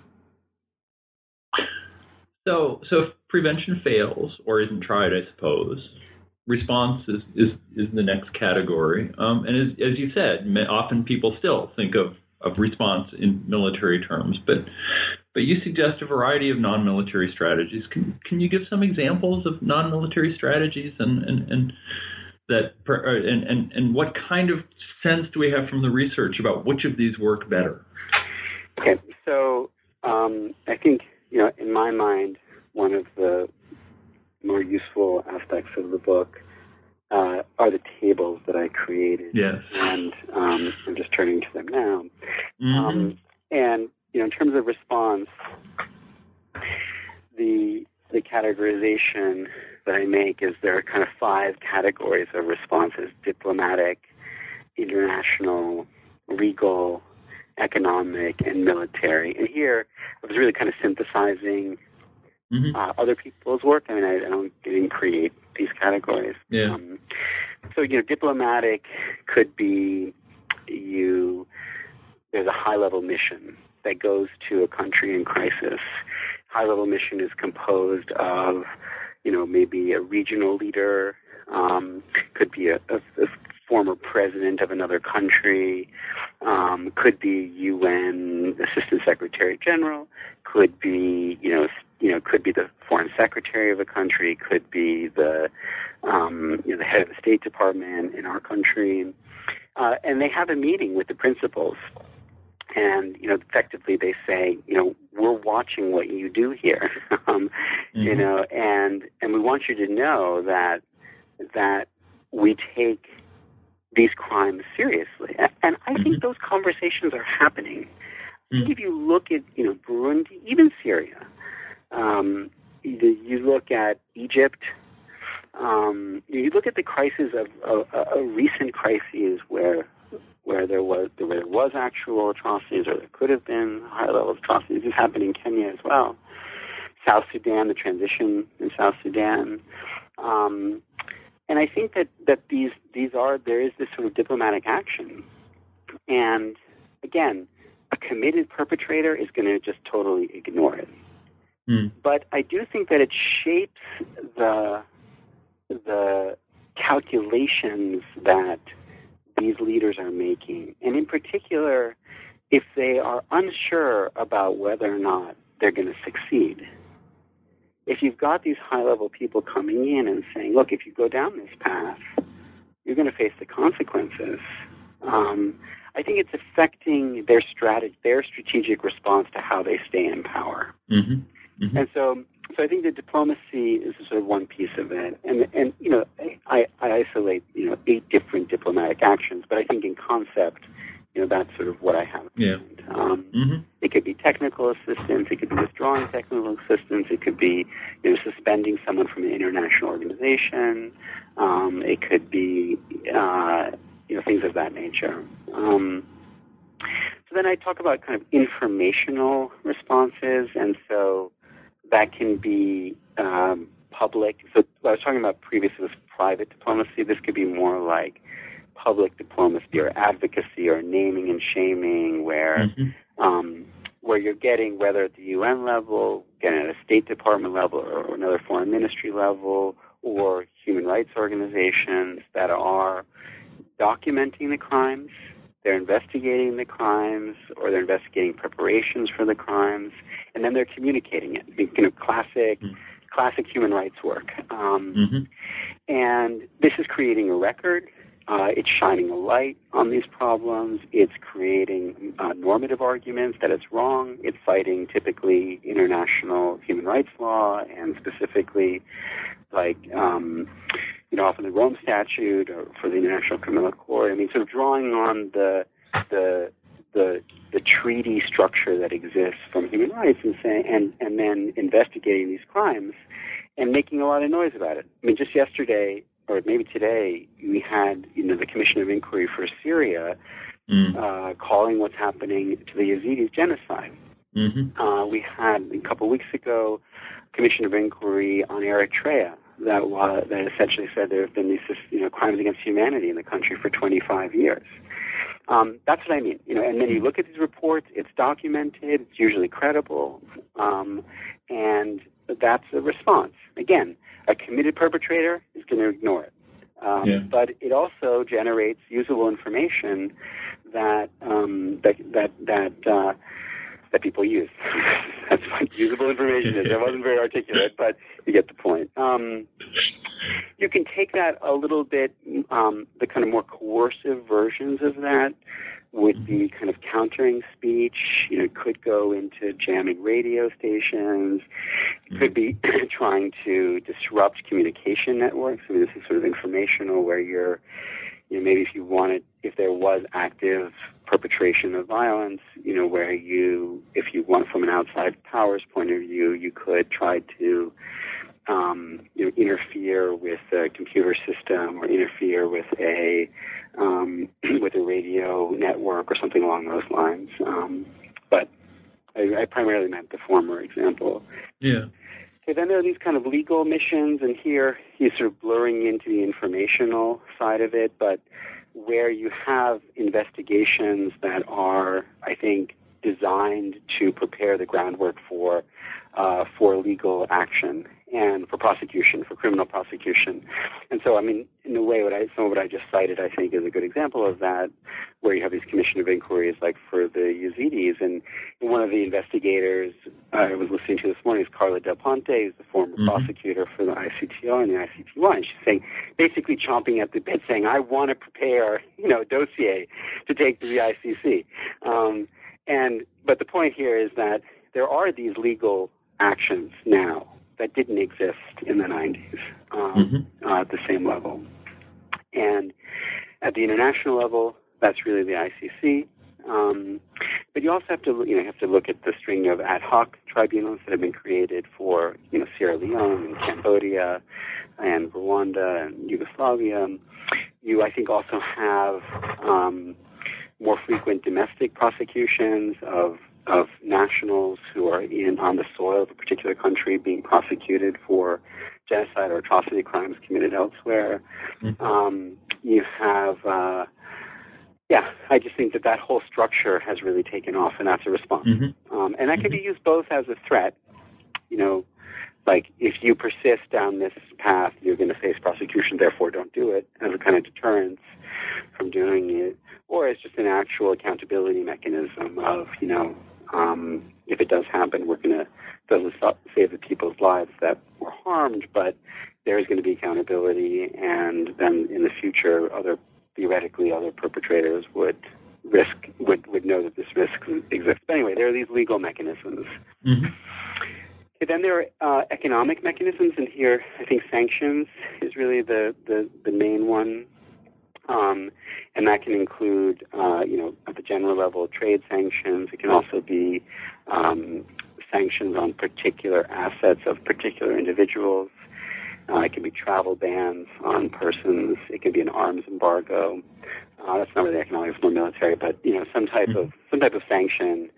So if prevention fails or isn't tried, I suppose, response is the next category. And as you said, often people still think of response in military terms, but you suggest a variety of non-military strategies. Can you give some examples of non-military strategies and what kind of sense do we have from the research about which of these work better? Okay, so I think in my mind, one of the more useful aspects of the book are the tables that I created. Yes. And I'm just turning to them now. Mm-hmm. And in terms of response, the categorization that I make is there are kind of 5 categories of responses: diplomatic, international, legal, economic, and military. And here I was really kind of synthesizing other people's work. I mean, I didn't create these categories. Yeah. So diplomatic could be there's a high-level mission that goes to a country in crisis. High-level mission is composed of, maybe a regional leader, could be a former president of another country, could be UN Assistant Secretary General, could be, could be the foreign secretary of a country, could be the head of the State Department in our country, and they have a meeting with the principals. And, effectively they say, we're watching what you do here, and we want you to know that we take these crimes seriously. And I think those conversations are happening. I think if you look at, Burundi, even Syria, you look at Egypt, you look at the crisis of recent crises where there was actual atrocities, or there could have been high levels of atrocities. This happened in Kenya as well. South Sudan, the transition in South Sudan, and I think that there is this sort of diplomatic action, and again, a committed perpetrator is going to just totally ignore it. But I do think that it shapes the calculations that these leaders are making, and in particular, if they are unsure about whether or not they're going to succeed. If you've got these high-level people coming in and saying, look, if you go down this path, you're going to face the consequences, I think it's affecting their strategic response to how they stay in power. And so I think the diplomacy is sort of one piece of it, and I isolate 8 different diplomatic actions, but I think in concept, that's sort of what I have. Yeah. It could be technical assistance, it could be withdrawing technical assistance, it could be suspending someone from an international organization, it could be things of that nature. So then I talk about kind of informational responses, and so that can be public. So what I was talking about previously was private diplomacy. This could be more like public diplomacy or advocacy or naming and shaming, where you're getting, whether at the UN level, getting at a State Department level, or another foreign ministry level, or human rights organizations that are documenting the crimes, they're investigating the crimes, or they're investigating preparations for the crimes, and then they're communicating it. Classic human rights work. And this is creating a record, It's shining a light on these problems. It's creating normative arguments that it's wrong. It's citing typically international human rights law and specifically, like, often the Rome Statute or for the International Criminal Court. I mean, sort of drawing on the treaty structure that exists from human rights and then investigating these crimes and making a lot of noise about it. I mean, just yesterday, or maybe today, we had, the Commission of Inquiry for Syria calling what's happening to the Yazidis genocide. Mm-hmm. We had, a couple of weeks ago, Commission of Inquiry on Eritrea that essentially said there have been these, crimes against humanity in the country for 25 years. That's what I mean. And then you look at these reports, it's documented, it's usually credible, and that's a response. Again, a committed perpetrator is going to ignore it. But it also generates usable information that people use. That's what usable information is. I wasn't very articulate, but you get the point. You can take that a little bit, the kind of more coercive versions of that would be kind of countering speech. It could go into jamming radio stations. It could be trying to disrupt communication networks. I mean, this is sort of informational where you're, maybe if there was active perpetration of violence, where if you want from an outside powers point of view, you could try to, interfere with a computer system or interfere with a radio network or something along those lines. But I primarily meant the former example. Yeah. Okay, then there are these kind of legal missions, and here he's sort of blurring into the informational side of it, but where you have investigations that are, I think, designed to prepare the groundwork for legal action and for prosecution, for criminal prosecution. And so, I mean, in a way, some of what I just cited, I think, is a good example of that, where you have these commission of inquiries, like for the Yazidis. And one of the investigators I was listening to this morning is Carla Del Ponte, who's the former prosecutor for the ICTO and the ICTY. And she's basically chomping at the bit, saying, I want to prepare, a dossier to take to the ICC. But the point here is that there are these legal actions now that didn't exist in the 90s at the same level. And at the international level, that's really the ICC. But you also have to look at the string of ad hoc tribunals that have been created for, Sierra Leone and Cambodia and Rwanda and Yugoslavia. You, I think, also have more frequent domestic prosecutions of nationals who are on the soil of a particular country being prosecuted for genocide or atrocity crimes committed elsewhere. You have, I just think that whole structure has really taken off, and that's a response. And that can be used both as a threat, like if you persist down this path, you're going to face prosecution, therefore don't do it, as a kind of deterrence from doing it, or as just an actual accountability mechanism of, if it does happen, doesn't save the people's lives that were harmed, but there is going to be accountability, and then in the future, theoretically, other perpetrators would know that this risk exists. But anyway, there are these legal mechanisms. Okay, then there are economic mechanisms, and here I think sanctions is really the main one. And that can include, at the general level, trade sanctions. It can also be sanctions on particular assets of particular individuals. It can be travel bans on persons. It can be an arms embargo. That's not really economic; it's more military. But some type of sanction.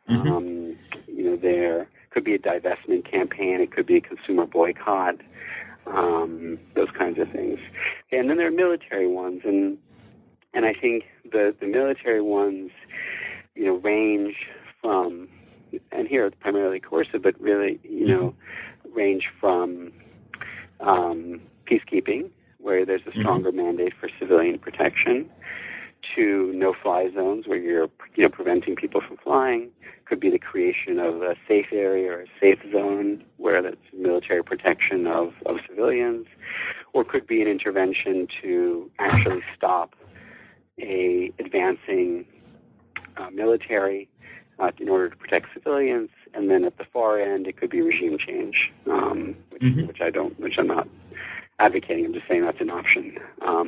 There could be a divestment campaign. It could be a consumer boycott. Those kinds of things. And then there are military ones, and I think the military ones, range from, and here it's primarily coercive, but really, range from peacekeeping, where there's a stronger mandate for civilian protection, to no-fly zones, where you're preventing people from flying. Could be the creation of a safe area or a safe zone where that's military protection of civilians, or could be an intervention to actually stop a advancing military in order to protect civilians, and then at the far end, it could be regime change, which I'm not advocating. I'm just saying that's an option.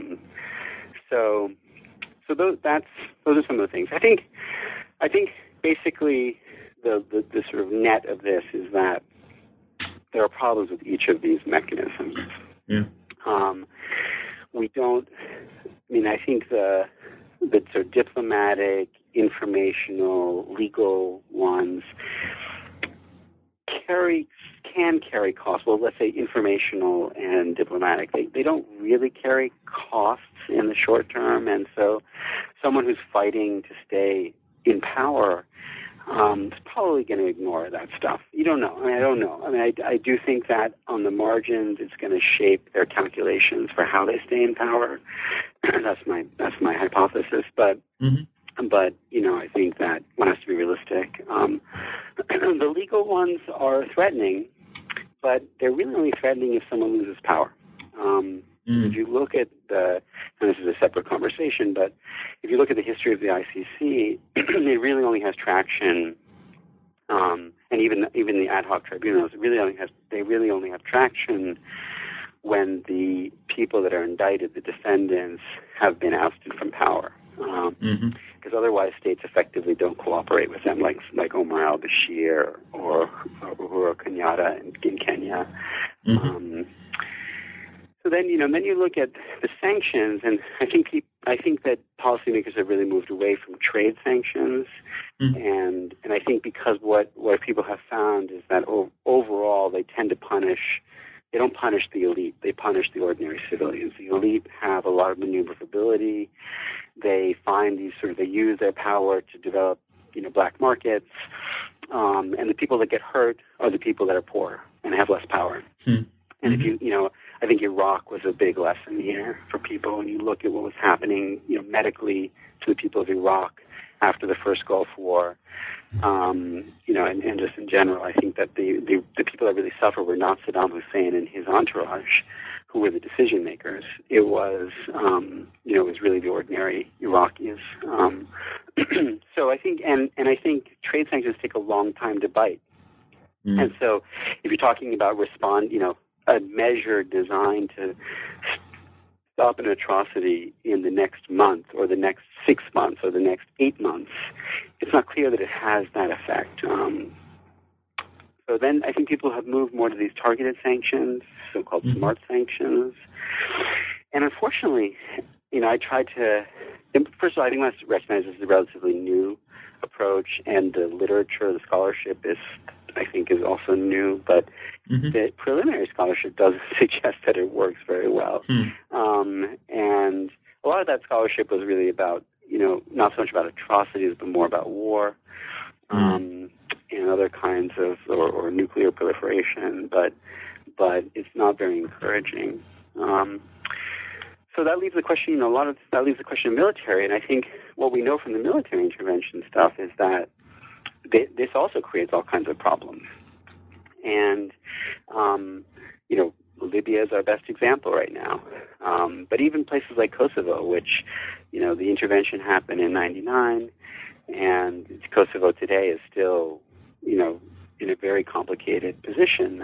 So those are some of the things. I think basically the sort of net of this is that there are problems with each of these mechanisms. Yeah. I think the sort of diplomatic, informational, legal ones can carry costs. Well, let's say informational and diplomatic. They don't really carry costs in the short term, and so someone who's fighting to stay in power is probably going to ignore that stuff. You don't know. I don't know. I do think that on the margins, it's going to shape their calculations for how they stay in power. That's my hypothesis. But I think that one has to be realistic. The legal ones are threatening, but they're really only threatening if someone loses power. If you look at and this is a separate conversation, but if you look at the history of the ICC, it really only has traction, and even the ad hoc tribunals, they really only have traction when the people that are indicted, the defendants, have been ousted from power. Because otherwise states effectively don't cooperate with them, like Omar al-Bashir or Uhuru Kenyatta in Kenya. So then you look at the sanctions, and I think that policymakers have really moved away from trade sanctions, and I think because what people have found is that overall they tend to punish. They don't punish the elite; they punish the ordinary civilians. The elite have a lot of maneuverability. They find they use their power to develop, black markets, and the people that get hurt are the people that are poor and have less power. And if I think Iraq was a big lesson here for people. When you look at what was happening, medically to the people of Iraq after the first Gulf War, and just in general, I think that the people that really suffered were not Saddam Hussein and his entourage, who were the decision makers. It was, it was really the ordinary Iraqis. So I think, and I think trade sanctions take a long time to bite. And so, if you're talking about a measure designed to stop an atrocity in the next month or the next 6 months or the next 8 months, it's not clear that it has that effect. So then I think people have moved more to these targeted sanctions, so-called smart sanctions. And unfortunately, I tried to, first of all, I think I must recognize this is a relatively new approach, and the literature, the scholarship is also new, but the preliminary scholarship doesn't suggest that it works very well. And a lot of that scholarship was really about, not so much about atrocities, but more about war and other kinds of, or nuclear proliferation, but it's not very encouraging. So that leaves the question, that leaves the question of military, and I think what we know from the military intervention stuff is that this also creates all kinds of problems. And, Libya is our best example right now. But even places like Kosovo, which, the intervention happened in 1999, and Kosovo today is still, in a very complicated position.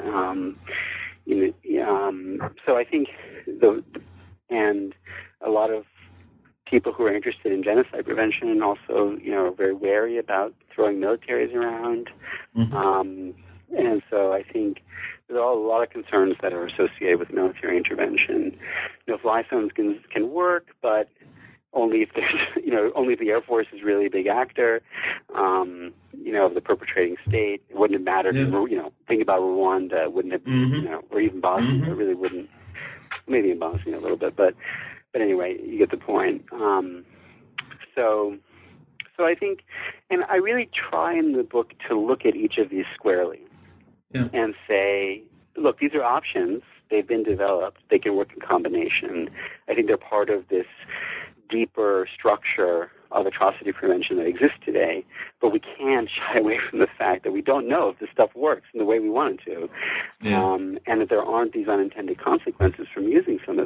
So I think and a lot of people who are interested in genocide prevention also, are very wary about throwing militaries around. And so I think there are a lot of concerns that are associated with military intervention. Fly zones can work, but only if there's, only if the Air Force is really a big actor, of the perpetrating state. It wouldn't have mattered. Think about Rwanda, wouldn't have, or even Bosnia. It really wouldn't. Maybe in Bosnia a little bit, but anyway, you get the point. So I think, and I really try in the book to look at each of these squarely and say, look, these are options. They've been developed. They can work in combination. I think they're part of this deeper structure of atrocity prevention that exists today, but we can't shy away from the fact that we don't know if this stuff works in the way we want it to, and that there aren't these unintended consequences from using some of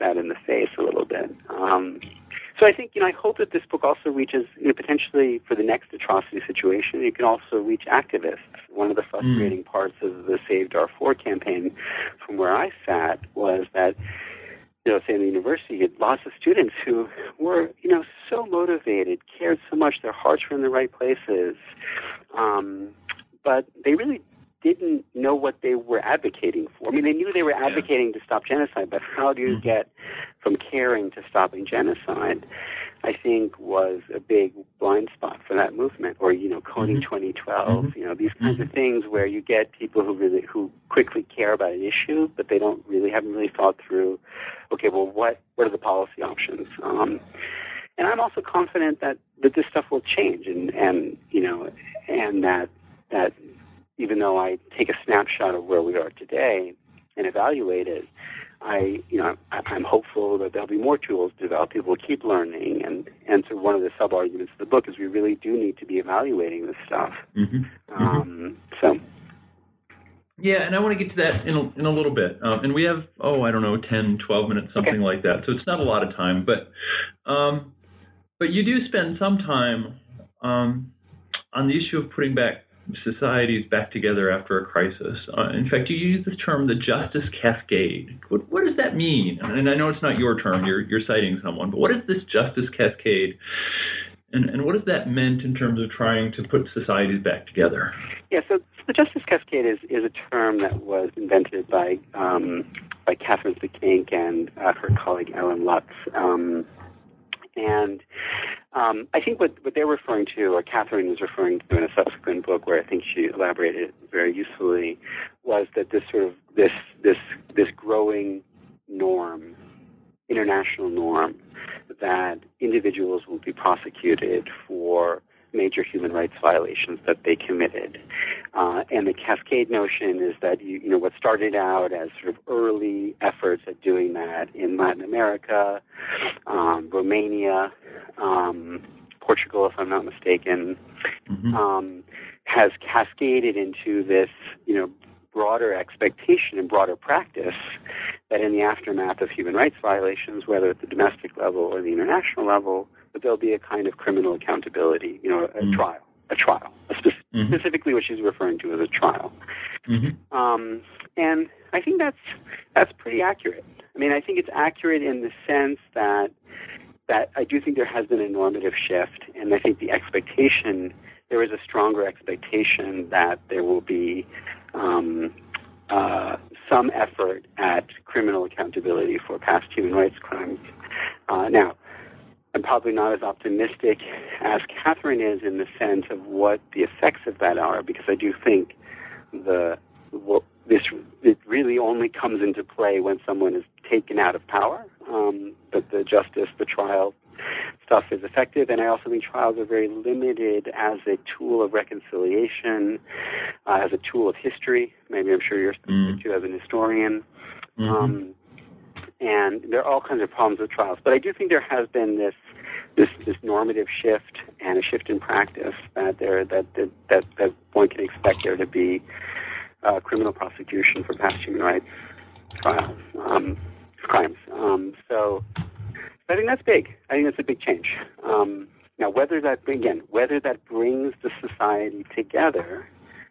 that in the face a little bit. So I think, I hope that this book also reaches, potentially for the next atrocity situation, it can also reach activists. One of the frustrating parts of the Save Darfur campaign from where I sat was that, say in the university, you had lots of students who were, so motivated, cared so much, their hearts were in the right places, but they really didn't know what they were advocating for. I mean, they knew they were advocating to stop genocide, but how do you get from caring to stopping genocide, I think was a big blind spot for that movement. Or, Coding 2012, these kinds of things where you get people who quickly care about an issue, but they haven't really thought through, okay, well, what are the policy options? And I'm also confident that this stuff will change and that even though I take a snapshot of where we are today and evaluate it, I'm hopeful that there'll be more tools to develop. People will keep learning, and so one of the sub-arguments of the book is we really do need to be evaluating this stuff. Yeah, and I want to get to that in a little bit. And we have, 10, 12 minutes, something like that. So it's not a lot of time, but you do spend some time on the issue of putting back societies back together after a crisis. In fact, you use this term, the justice cascade. What does that mean? And I know it's not your term, you're citing someone, but what is this justice cascade? And what has that meant in terms of trying to put societies back together? Yeah, so the justice cascade is a term that was invented by Catherine Zekink and her colleague Ellen Lutz. And I think what they're referring to, or Catherine was referring to in a subsequent book where I think she elaborated very usefully, was that this sort of this growing norm, international norm, that individuals will be prosecuted for major human rights violations that they committed. And the cascade notion is that what started out as sort of early efforts at doing that in Latin America, Romania, Portugal, if I'm not mistaken, has cascaded into this, broader expectation and broader practice that in the aftermath of human rights violations, whether at the domestic level or the international level, that there'll be a kind of criminal accountability, a trial. Specifically what she's referring to as a trial. And I think that's pretty accurate. I mean, I think it's accurate in the sense that I do think there has been a normative shift, and I think there is a stronger expectation that there will be some effort at criminal accountability for past human rights crimes. Now, I'm probably not as optimistic as Catherine is in the sense of what the effects of that are, because I do think it really only comes into play when someone is taken out of power. But the trial stuff is effective, and I also think trials are very limited as a tool of reconciliation, as a tool of history. Maybe I'm sure you're speaking to as an historian. And there are all kinds of problems with trials, but I do think there has been this normative shift and a shift in practice that one can expect there to be criminal prosecution for past human rights crimes. So I think that's big. I think that's a big change. Now, whether that brings the society together,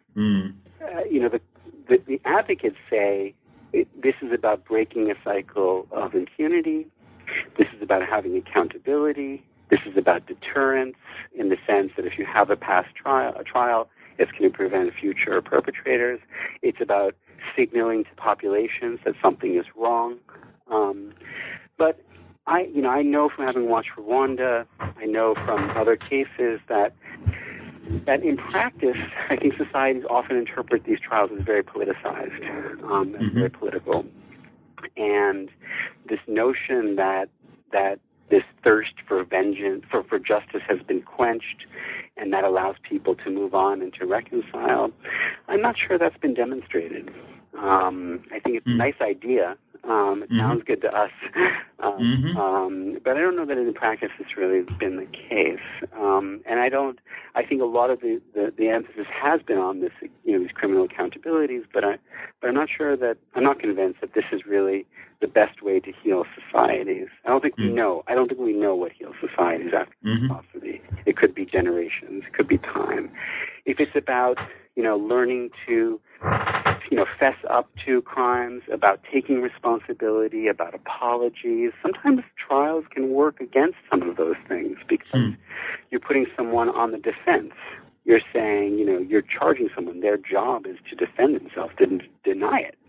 the advocates say this is about breaking a cycle of impunity. This is about having accountability. This is about deterrence in the sense that if you have a past trial, it's going to prevent future perpetrators. It's about signaling to populations that something is wrong. But I know from having watched Rwanda, I know from other cases that in practice, I think societies often interpret these trials as very politicized, and very political. And this notion that this thirst for vengeance, for justice has been quenched, and that allows people to move on and to reconcile, I'm not sure that's been demonstrated. I think it's a nice idea, It sounds good to us, but I don't know that in practice it's really been the case. And I think a lot of the emphasis has been on this, these criminal accountabilities, but I'm not convinced that this is really the best way to heal societies. I don't think we know what heals societies after atrocity. It could be generations, it could be time. If it's about, learning to, fess up to crimes, about taking responsibility, about apologies, sometimes trials can work against some of those things because you're putting someone on the defense. You're saying, you're charging someone. Their job is to defend themselves, to deny it.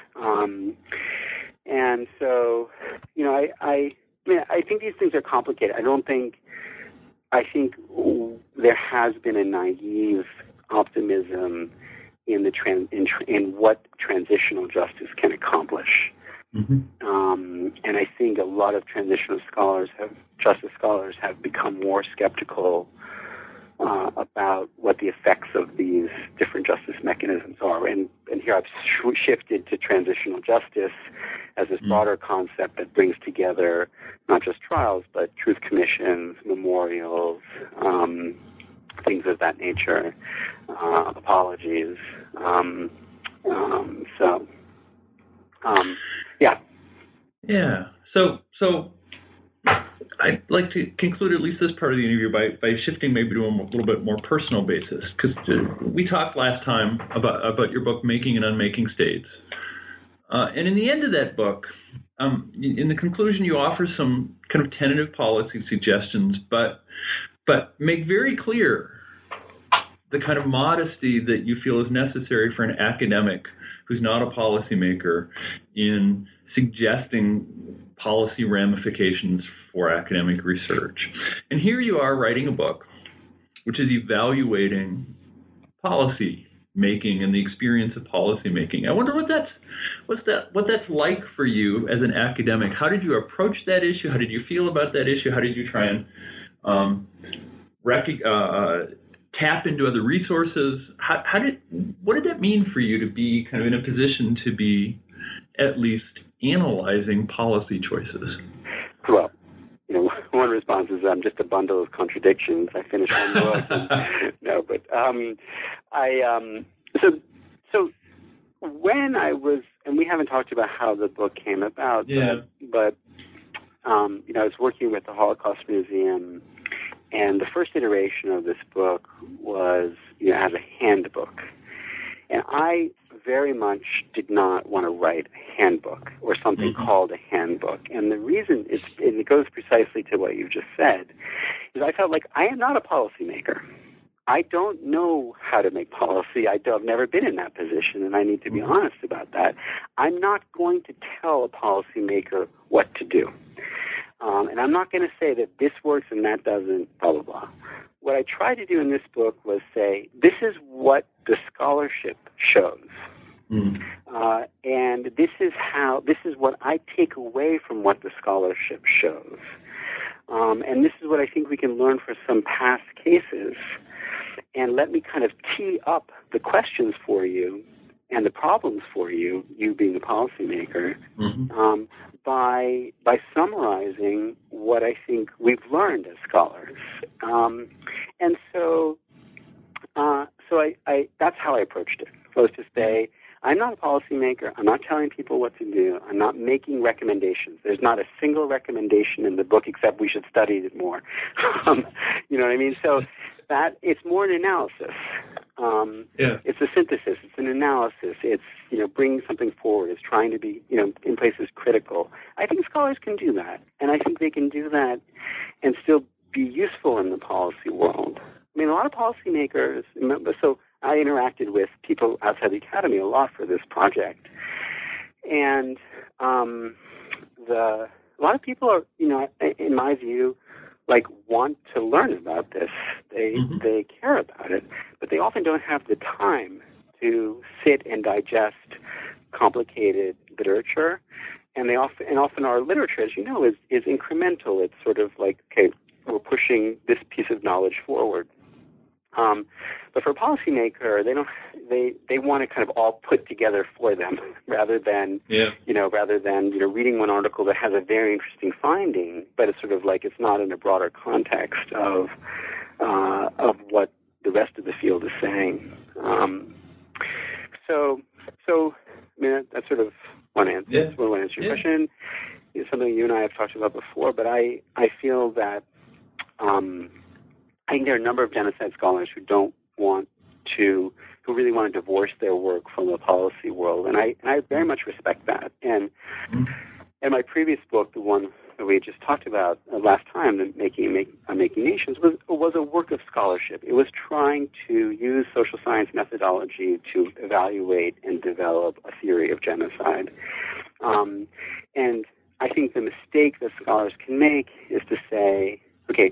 And so, I think these things are complicated. I think there has been a naive optimism in what transitional justice can accomplish. And I think a lot of transitional justice scholars have become more skeptical about what the effects of these different justice mechanisms are. And here I've shifted to transitional justice as this broader concept that brings together not just trials, but truth commissions, memorials, things of that nature, apologies. Yeah. So I'd like to conclude at least this part of the interview by shifting maybe to a little bit more personal basis, because we talked last time about your book, Making and Unmaking States. And in the end of that book, in the conclusion, you offer some kind of tentative policy suggestions, but make very clear the kind of modesty that you feel is necessary for an academic who's not a policymaker in suggesting policy ramifications for academic research. And here you are writing a book which is evaluating policy making and the experience of policy making. I wonder what that's like for you as an academic. How did you approach that issue? How did you feel about that issue? How did you try and tap into other resources? What did that mean for you to be kind of in a position to be at least analyzing policy choices? Well, one response is I'm just a bundle of contradictions. I finished one book. So when I was, and we haven't talked about how the book came about, but I was working with the Holocaust Museum, and the first iteration of this book was as a handbook. And I very much did not want to write a handbook or something called a handbook. And the reason is, and it goes precisely to what you just said, is I felt like I am not a policymaker. I don't know how to make policy. I've never been in that position, and I need to be honest about that. I'm not going to tell a policymaker what to do. And I'm not going to say that this works and that doesn't, blah, blah, blah. What I tried to do in this book was say, this is what the scholarship shows. And this is what I take away from what the scholarship shows. And this is what I think we can learn from some past cases. And let me kind of tee up the questions for you and the problems for you, you being a policymaker, by summarizing what I think we've learned as scholars. And so that's how I approached it. Was to say, I'm not a policymaker. I'm not telling people what to do. I'm not making recommendations. There's not a single recommendation in the book except we should study it more. You know what I mean? So that it's more an analysis. It's a synthesis. It's an analysis. It's bringing something forward. It's trying to be in places critical. I think scholars can do that, and I think they can do that and still be useful in the policy world. I mean, a lot of policymakers. So I interacted with people outside the academy a lot for this project, and a lot of people are, in my view, want to learn about this. They care about it, but they often don't have the time to sit and digest complicated literature. And often our literature, as you know, is incremental. It's sort of like, okay, we're pushing this piece of knowledge forward. But for a policymaker, they want it kind of all put together for them, rather than reading one article that has a very interesting finding, but it's sort of like it's not in a broader context of what the rest of the field is saying. So I mean, that's sort of one answer. Yeah. That's one answer to your question. It's something you and I have talked about before, but I feel that I think there are a number of genocide scholars who really want to divorce their work from the policy world, and I very much respect that. And in my previous book, the one that we just talked about last time, Making Nations, was a work of scholarship. It was trying to use social science methodology to evaluate and develop a theory of genocide. And I think the mistake that scholars can make is to say, okay,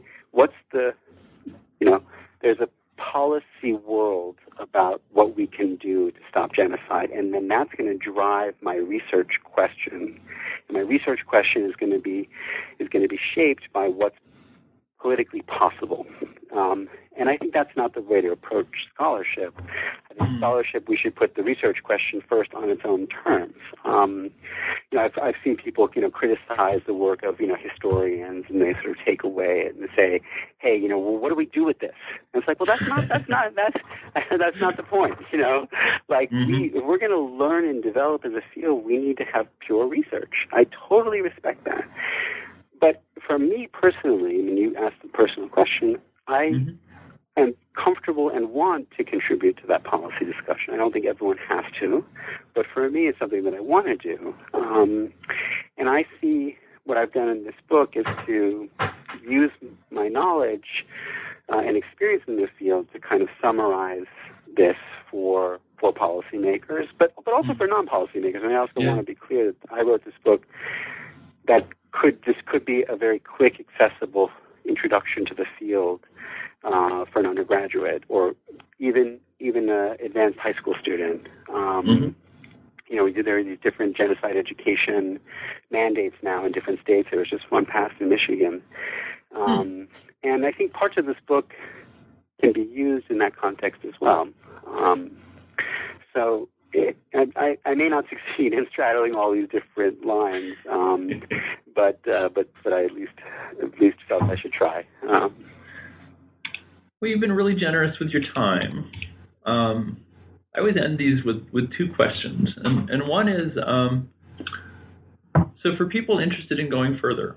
there's a policy world about what we can do to stop genocide, and then that's going to drive my research question. And my research question is going to be shaped by what's politically possible. And I think that's not the way to approach scholarship. I think scholarship, we should put the research question first on its own terms. I've seen people, criticize the work of, historians, and they sort of take away it and say, hey, well, what do we do with this? And it's like, well, that's not the point. If we're going to learn and develop as a field, we need to have pure research. I totally respect that. But for me personally, when you asked the personal question, I am comfortable and want to contribute to that policy discussion. I don't think everyone has to, but for me, it's something that I want to do. And I see what I've done in this book is to use my knowledge and experience in the field to kind of summarize this for policymakers, but also for non-policymakers. And I also want to be clear that I wrote this book that could be a very quick, accessible introduction to the field for an undergraduate or even an advanced high school student. There are these different genocide education mandates now in different states. There was just one passed in Michigan. And I think parts of this book can be used in that context as well. I may not succeed in straddling all these different lines, but I at least felt I should try. Well, you've been really generous with your time. I always end these with two questions, and one is, so for people interested in going further,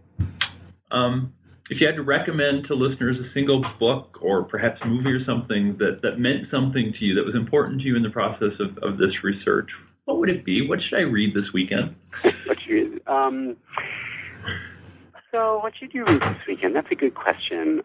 if you had to recommend to listeners a single book or perhaps movie or something that meant something to you, that was important to you in the process of this research, what would it be? What should I read this weekend? So what should you read this weekend? That's a good question.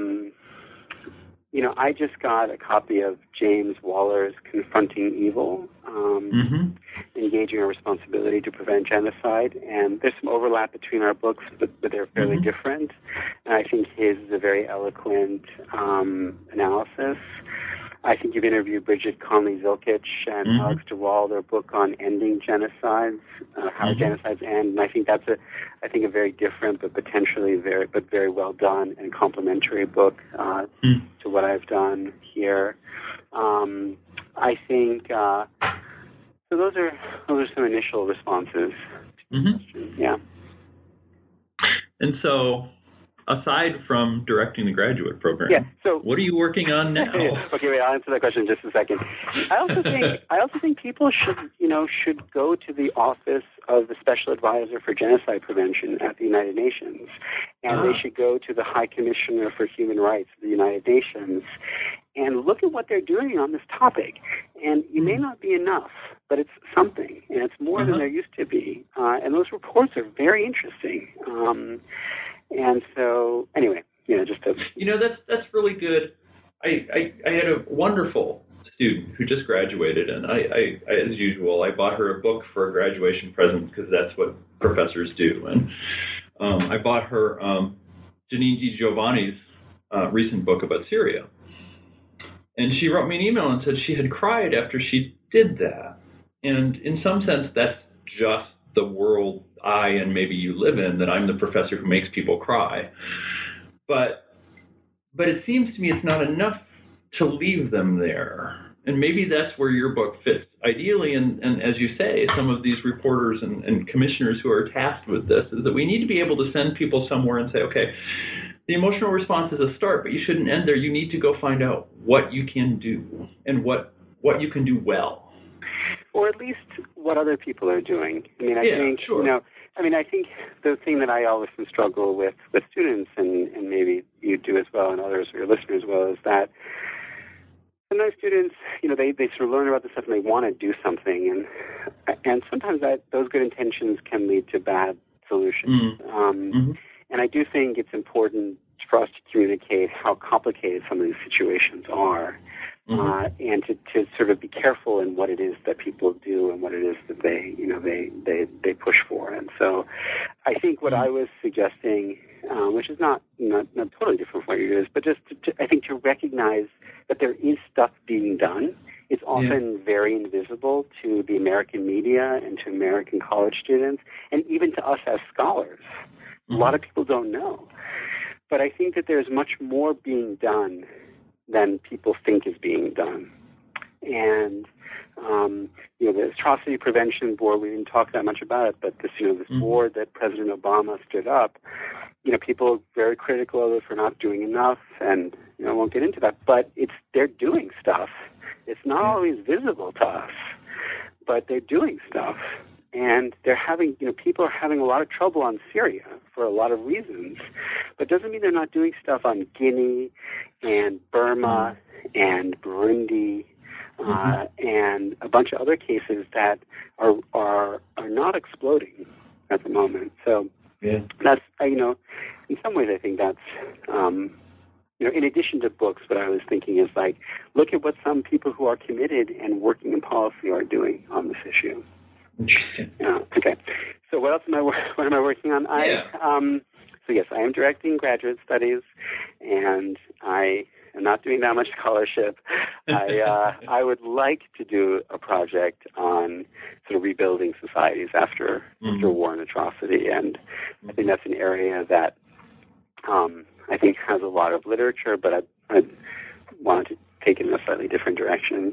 I just got a copy of James Waller's Confronting Evil, Engaging Our Responsibility to Prevent Genocide, and there's some overlap between our books, but they're fairly different, and I think his is a very eloquent analysis. I think you've interviewed Bridget Conley-Zilkich and Alex DeWall, their book on ending genocides, how genocides end, and I think that's a very different but potentially very well done and complementary book to what I've done here. I think so. Those are some initial responses to the question. Yeah. And so, aside from directing the graduate program, what are you working on now? Okay, wait, I'll answer that question in just a second. I also think people should go to the office of the Special Advisor for Genocide Prevention at the United Nations, and they should go to the High Commissioner for Human Rights of the United Nations and look at what they're doing on this topic. And you may not be enough, but it's something, and it's more than there used to be. And those reports are very interesting. And so, anyway, just to... that's really good. I had a wonderful student who just graduated, and I as usual, I bought her a book for a graduation present because that's what professors do. And I bought her Janine DiGiovanni's recent book about Syria. And she wrote me an email and said she had cried after she did that. And in some sense, that's just the world I and maybe you live in, that I'm the professor who makes people cry. But it seems to me it's not enough to leave them there. And maybe that's where your book fits ideally. And as you say, some of these reporters and commissioners who are tasked with this is that we need to be able to send people somewhere and say, okay, the emotional response is a start, but you shouldn't end there. You need to go find out what you can do and what you can do well. Or at least what other people are doing. I mean, I think, sure. I think the thing that I always struggle with students, and maybe you do as well, and others of your listeners will, is that sometimes students, they sort of learn about this stuff and they want to do something, and sometimes those good intentions can lead to bad solutions. And I do think it's important for us to communicate how complicated some of these situations are, and to sort of be careful in what it is that people do and what it is that they push for. And so I think what I was suggesting, which is not totally different from what you is, but just I think to recognize that there is stuff being done. It's often very invisible to the American media and to American college students, and even to us as scholars. A lot of people don't know. But I think that there's much more being done than people think is being done. And, the Atrocity Prevention Board, we didn't talk that much about it, but this board that President Obama stood up, people are very critical of it for not doing enough, and, I won't get into that, but they're doing stuff. It's not always visible to us, but they're doing stuff. And they're having, people are having a lot of trouble on Syria for a lot of reasons. But it doesn't mean they're not doing stuff on Guinea and Burma and Burundi and a bunch of other cases that are not exploding at the moment. So that's, in some ways I think that's, in addition to books, what I was thinking is like, look at what some people who are committed and working in policy are doing on this issue. Interesting. Okay. So what else am I working on? So yes, I am directing graduate studies, and I am not doing that much scholarship. I would like to do a project on sort of rebuilding societies after war and atrocity, and I think that's an area that I think has a lot of literature, but I wanted to take it in a slightly different direction.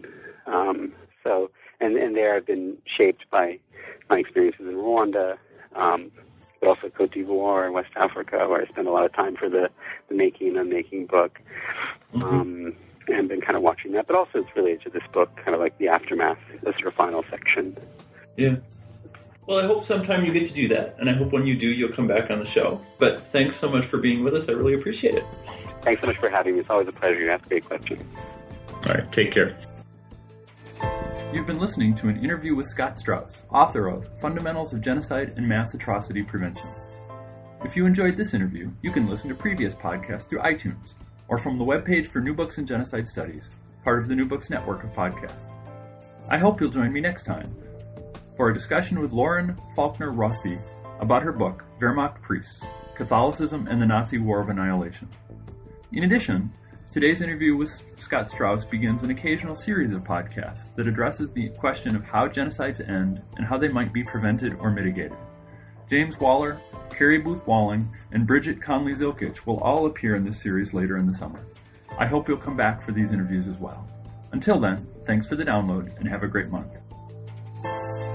And there I've been shaped by my experiences in Rwanda, but also Cote d'Ivoire and West Africa, where I spent a lot of time for the Making and Unmaking book, and been kind of watching that. But also it's related to this book, kind of like the aftermath, the sort of final section. Yeah. Well, I hope sometime you get to do that, and I hope when you do, you'll come back on the show. But thanks so much for being with us. I really appreciate it. Thanks so much for having me. It's always a pleasure. You ask great questions. All right. Take care. You've been listening to an interview with Scott Straus, author of Fundamentals of Genocide and Mass Atrocity Prevention. If you enjoyed this interview, you can listen to previous podcasts through iTunes or from the webpage for New Books in Genocide Studies, part of the New Books Network of podcasts. I hope you'll join me next time for a discussion with Lauren Faulkner Rossi about her book, Wehrmacht Priests, Catholicism and the Nazi War of Annihilation. In addition, today's interview with Scott Straus begins an occasional series of podcasts that addresses the question of how genocides end and how they might be prevented or mitigated. James Waller, Carrie Booth Walling, and Bridget Conley-Zilkich will all appear in this series later in the summer. I hope you'll come back for these interviews as well. Until then, thanks for the download and have a great month.